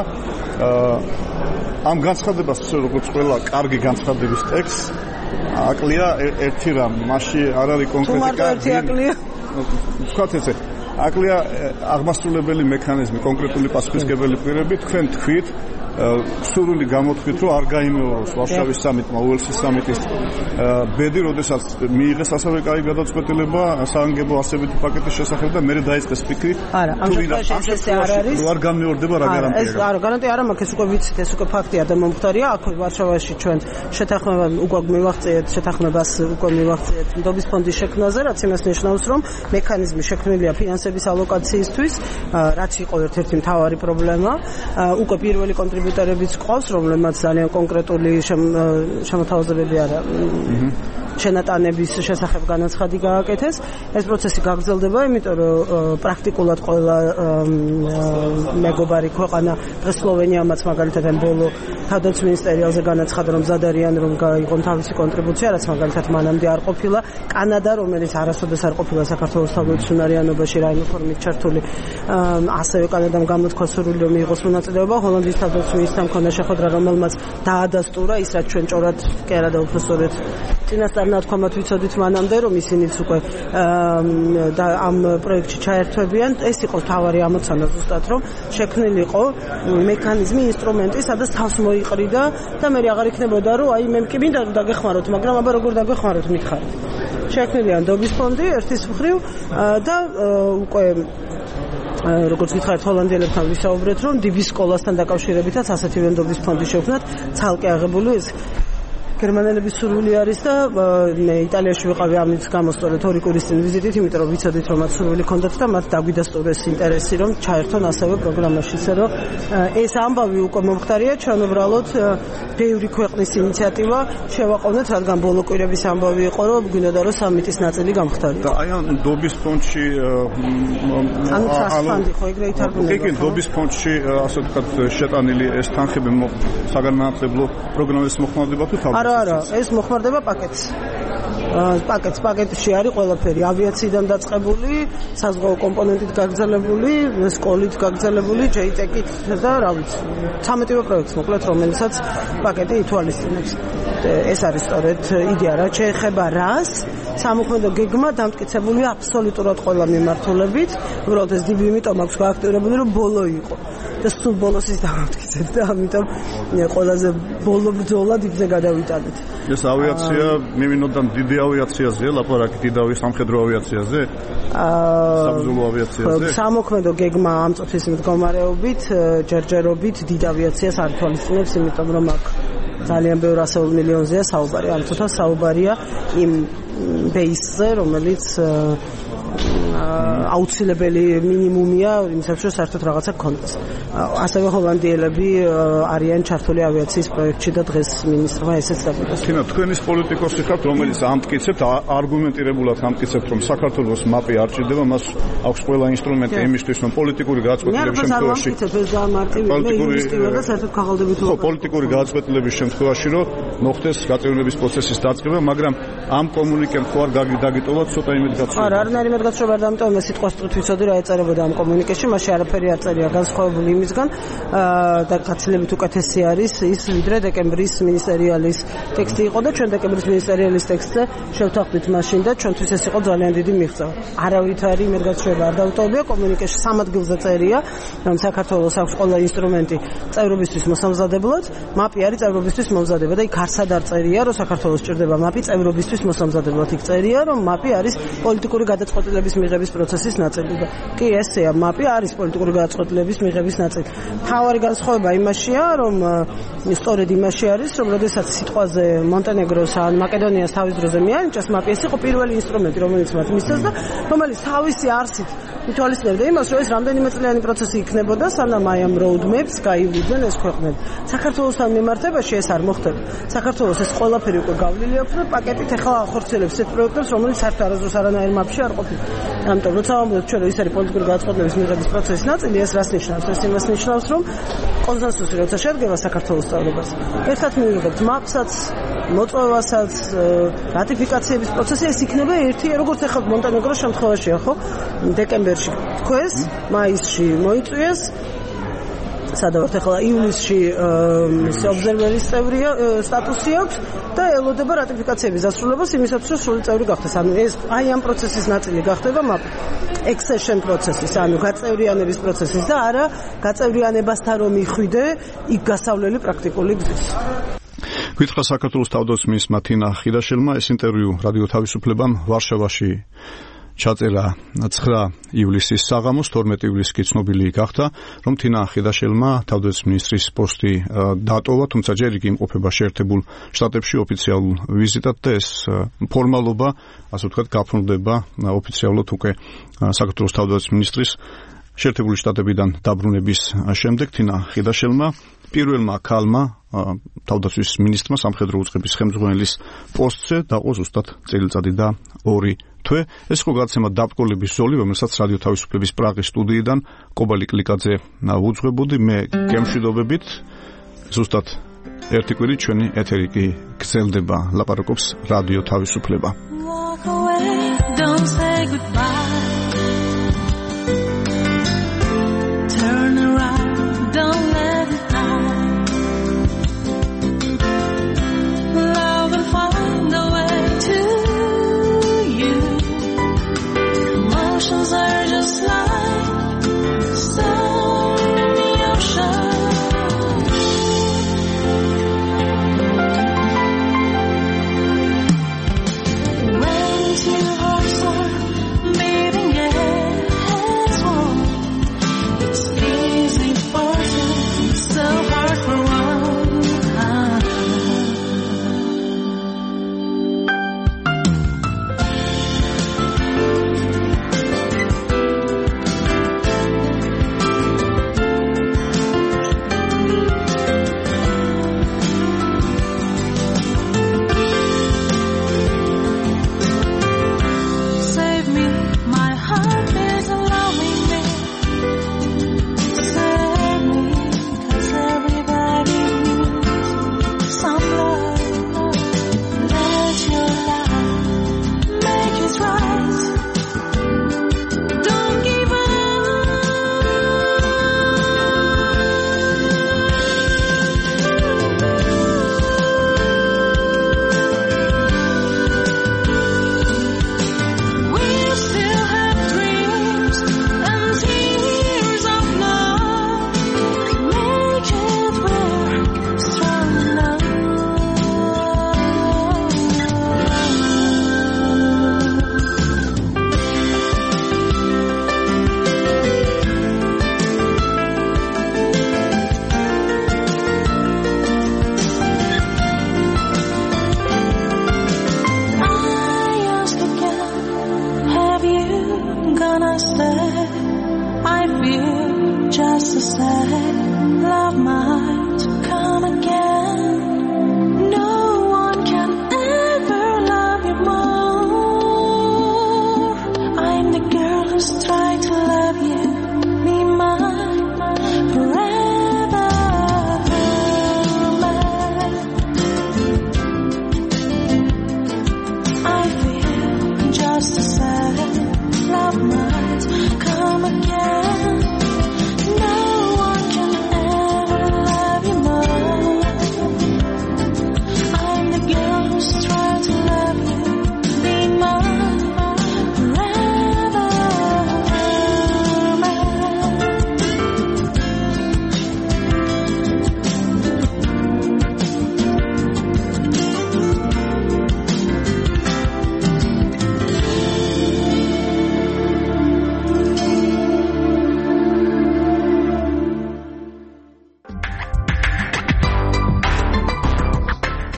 ამ განცხადებას, როგორც ყველა კარგი განცხადების ტექსტს, აკლია ერთი რამ, მასში არ არის კონკრეტიკა. ვთქვათ ესე, აკლია აღმასრულებელი მექანიზმი, კონკრეტული პასუხისმგებელი პირები, თქვენ თქვით, სრული გამოთქვით, რომ არ გაიმეოროს ვარშავის სამიტმა, უელსის სამიტის ბედი, როდესაც მიიღეს ასევე კაი გადაწყვეტილება საანგებო ასებითი პაკეტის შესახებ და მე დაიწყეს ფიქრი. არა, ამ შემთხვევაში ეს არ არის. არ განმეორდება რა გარანტია. ეს არა, გარანტია არ მაქვს, ეს უკვე ვიცით, ეს უკვე ფაქტია და მომხდარია. აქ ვარშავაში ჩვენ შეთანხმება უკვე მივაღწიეთ, შეთანხმებას უკვე მივაღწიეთ ნდობის ფონდის შექმნაზე, რაც იმას ნიშნავს, რომ მექანიზმი შექმნილია ფინანსების ალოკაციისთვის, რაც იყო ერთ-ერთი მთავარი პრობლემა. უკვე პირველი კონტრიბუტორებიც ყავს, რომლებმაც ძალიან კონკრეტული შემოთავაზებები არა შენატანების შესახებ განაცხადი გააკეთეს. ეს პროცესი გაგრძელდება, იმიტომ რომ პრაქტიკულად ყველა მეგობარი ქვეყანა, დღეს სლოვენიამაც მაგალითად ბოლო თავდაცვის მინისტერიალზე განაცხადა, რომ მზად არიან, რომ გაიღონ თავისი კონტრიბუცია, რაც მაგალითად მანამდე არ ყოფილა. კანადა, რომელიც არასოდეს არ ყოფილა საქართველოს თავდაცვის უნარიანობაში რაიმე ფორმით ჩართული, ასევე კანადამ გამოთქვა სურვილი, რომ მიიღოს მონაწილეობა. ჰოლანდიის თავდაცვის მინისტრთან მქონდა შეხვედრა, რომელმაც დაადასტურა ის, რაც ჩვენ ჭორად კი არა და უფრო სწორედ წინასწარ ნათქვამად ვიცოდით მანამდე, რომ ისინიც უკვე ამ პროექტში ჩაერთვებიან. ეს იყო თავარი ამოცანა ზუსტად, რომ შექმნილიყო მექანიზმი, ინსტრუმენტი, სადაც თავს მოიყრიდა და მე აღარ იქნებოდა, რომ აი მე კი მინდა დაგეხმაროთ, მაგრამ აბა როგორ დაგეხმაროთ მითხარით. შექმნილია ნდობის ფონდი ერთის მხრივ და უკვე როგორც გითხარით, ჰოლანდიელებთან ვისაუბრეთ, რომ დიბის სკოლასთან დაკავშირებითაც ასეთივე ნდობის ფონდი შევქმნათ, ცალკე აღებული ეს გერმანელების სურვილი არის და მე იტალიაში ვიყავი ამის გამო სწორედ 2 კვირის წინ ვიზიტით, იმიტომ რომ ვიცოდით, რომ მათ სურვილი ჰქონდათ და მათ დაგვიდასტურეს ინტერესი, რომ ჩაერთონ ასევე პროგრამაში, ისე რომ ეს ამბავი უკვე მომხდარია, ჩვენ უბრალოდ ბევრი ქვეყნის ინიციატივა შევაყოვნეთ, რადგან ბოლო კვირების ამბავი იყო, რომ გვინდოდა რომ სამიტის ნაწილი გამხდარია. და აი ამ დობის ფონდში ანუ ფონდი ხო ეგრე ითარგმნება. კი, დობის ფონდში ასე ვთქვათ შეტანილი ეს თანხები საგანმანათლებლო პროგრამის მოხმარდება თუ თავი? არა, ეს მოხმარდება პაკეტში არის ყველაფერი, ავიაციიდან დაწყებული, საზღვაო კომპონენტით გაგრძელებული, სკოლით გაგრძელებული, JTEC-ით და რა ვიცი, 13 პროექტს მოკლედ, რომელსაც პაკეტი ითვალისწინებს. ეს არის სწორედ იდეა, რაც შეეხება რას სამოქმედო გეგმა დამტკიცებულია აბსოლუტურად ყველა მიმართულებით, უბრალოდ ეს დიბი იმიტომ აქვს გააქტიურებული, რომ ბოლო იყო. და სულ ბოლოს ის დამტკიცეთ და ამიტომ ყველაზე ბოლო ბრძოლა დიდზე გადავიტანეთ. ეს ავიაცია მიმინოდან დიდი ავიაციაზეა, ლაპარაკი დიდავი სამხედრო ავიაციაზე? საბრძოლო ავიაციაზე? სამოქმედო გეგმა ამ წუთის მდგომარეობით, ჯერჯერობით დიდ ავიაციას არ თვალისწინებს, იმიტომ რომ აქ ძალიან ბევრ ასეულ მილიონზეა საუბარი. ამ თუთა საუბარია იმ ბეისზე, რომელიც აუცილებელი მინიმუმია იმისათვის რომ საერთოდ რაღაცა გქონდეს. ასევე ჰოლანდიელები არიან ჩართული ავიაციის პროექტში და დღეს მინისტრმა ესეც დაგიტოს. თინა, თქვენის პოლიტიკოსი ხართ, რომელიც ამტკიცებთ, არგუმენტირებულად ამტკიცებთ, რომ საქართველოს მაპი არ ჭირდება, მას აქვს ყველა ინსტრუმენტი იმისთვის, რომ პოლიტიკური გადაწყვეტილების შემთხვევაში პოლიტიკური გადაწყვეტილების შემთხვევაში რომ მოხდეს გაწევრიანების პროცესის დაწყება, მაგრამ ამ კომუნიკემ ხო არ დაგიტოვოთ ცოტა იმედგაცრუება. არა, არანაირი იმედგაცრუება არ დამტოვე, მე სიტყვას ტყვით ვიცოდი რა ეწერებოდა ამ კომუნიკეში, მაშინ არაფერი არ წერია განსხვავებული იმისგან და გაცილებით უკეთესი არის ის, ვიდრე დეკემბრის მინისტერიალის ტექსტი იყო და ჩვენ დეკემბრის მინისტერიალის ტექსტზე შევთანხმდით მაშინ და ჩვენთვის ეს იყო ძალიან დიდი მიღწევა. არავითარი იმედგაცრუება არ დავტოვებია, კომუნიკეში სამ ადგილზე წერია, რომ საქართველოს აქვს ყველა ინსტრუმენტი წევრობისთვის მოსამზადებლად, მაპი არის წევრობისთვის მომზადება და იქ არსად არ წერია, რომ საქართველოს ჭირდება მაპი წევრობისთვის მოსამზადებლად. იქ წერია, რომ მაპი არის პოლიტიკური გადაწყვეტილების მიღების პროცესის ნაწილი და კი ესეა, მაპი არის პოლიტიკური გადაწყვეტილების მიღების ნაწილი. მთავარი განსხვავება იმაშია, რომ სწორედ იმაში არის, რომ როდესაც სიტყვაზე მონტენეგროს ან მაკედონიას თავის დროზე მიანიჭეს, მაპი ეს იყო პირველი ინსტრუმენტი, რომელიც მათ მისცეს და რომელიც თავისი არსით ითვალისწინებდა იმას, რომ ეს რამდენიმე წლიანი პროცესი იქნებოდა, სანამ აი ამ roadmaps გაივლიდნენ ეს ქვეყნები. საქართველოსთან მიმართებაში ეს არ მოხდება. საქართველოს ეს ყველაფერი უკვე გავლილი აქვს და პაკეტით ახლა ახორციელებს ეს პროექტებს, რომელიც საერთოდ არასდროს არანაირ მაპში არ ყოფილა. ამიტომ როცა ვამბობთ ჩვენ, რომ ის არის პოლიტიკური გადაწყვეტილების მიღების პროცესის ნაწილი, ეს რას ნიშნავს? ეს იმას ნიშნავს, რომ კონსენსუსი როცა შედგება საქართველოს წევრობას, ერთად მივიღებთ მაპსაც, მოწვევასაც, რატიფიკაციების პროცესი, ეს იქნება ერთი, როგორც ახლა მონტენეგროს შემთხვევაშია, ხო? დეკემბერში თქვეს, მაისში მოიწვიეს, სადავართ ახლა ივლისში ობზერვერის წევრია სტატუსი აქვს და ელოდება რატიფიკაციების დასრულებას იმისათვის, რომ სრული წევრი გახდეს. ანუ ეს აი ამ პროცესის ნაწილი გახდება მაპი. accession პროცესის, ანუ გაწევრიანების პროცესის და არა გაწევრიანებასთან რომ იხვიდე იქ გასავლელი პრაქტიკული გზის. გითხრა საქართველოს თავდაცვის თინა ხიდაშელმა ეს ინტერვიუ რადიო თავისუფლებამ ვარშავაში ჩაწერა 9 ივლისის საღამოს, 12 ივლისს კი ცნობილი გახდა, რომ თინა ხიდაშელმა თავდაცვის მინისტრის პოსტი დატოვა, თუმცა ჯერ იგი იმყოფება შეერთებულ შტატებში ოფიციალურ ვიზიტად და ეს ფორმალობა, ასე ვთქვათ, გაფორმდება ოფიციალურად უკვე საქართველოს თავდაცვის მინისტრის შეერთებული შტატებიდან დაბრუნების შემდეგ თინა ხიდაშელმა პირველმა ქალმა თავდაცვის მინისტრმა სამხედრო უწყების ხელმძღვანელის პოსტზე დაყო ზუსტად წელიწადი და 2 თვე. ეს იყო გადაცემა დაბრკოლების ზოლი, რომელსაც რადიო თავისუფლების პრაღის სტუდიიდან კობალი კლიკაძე უძღვებოდი. მე გემშვიდობებით ზუსტად ერთი კვირით ჩვენი ეთერი კი გრძელდება. ლაპარაკობს რადიო თავისუფლება. Walk away, don't say goodbye.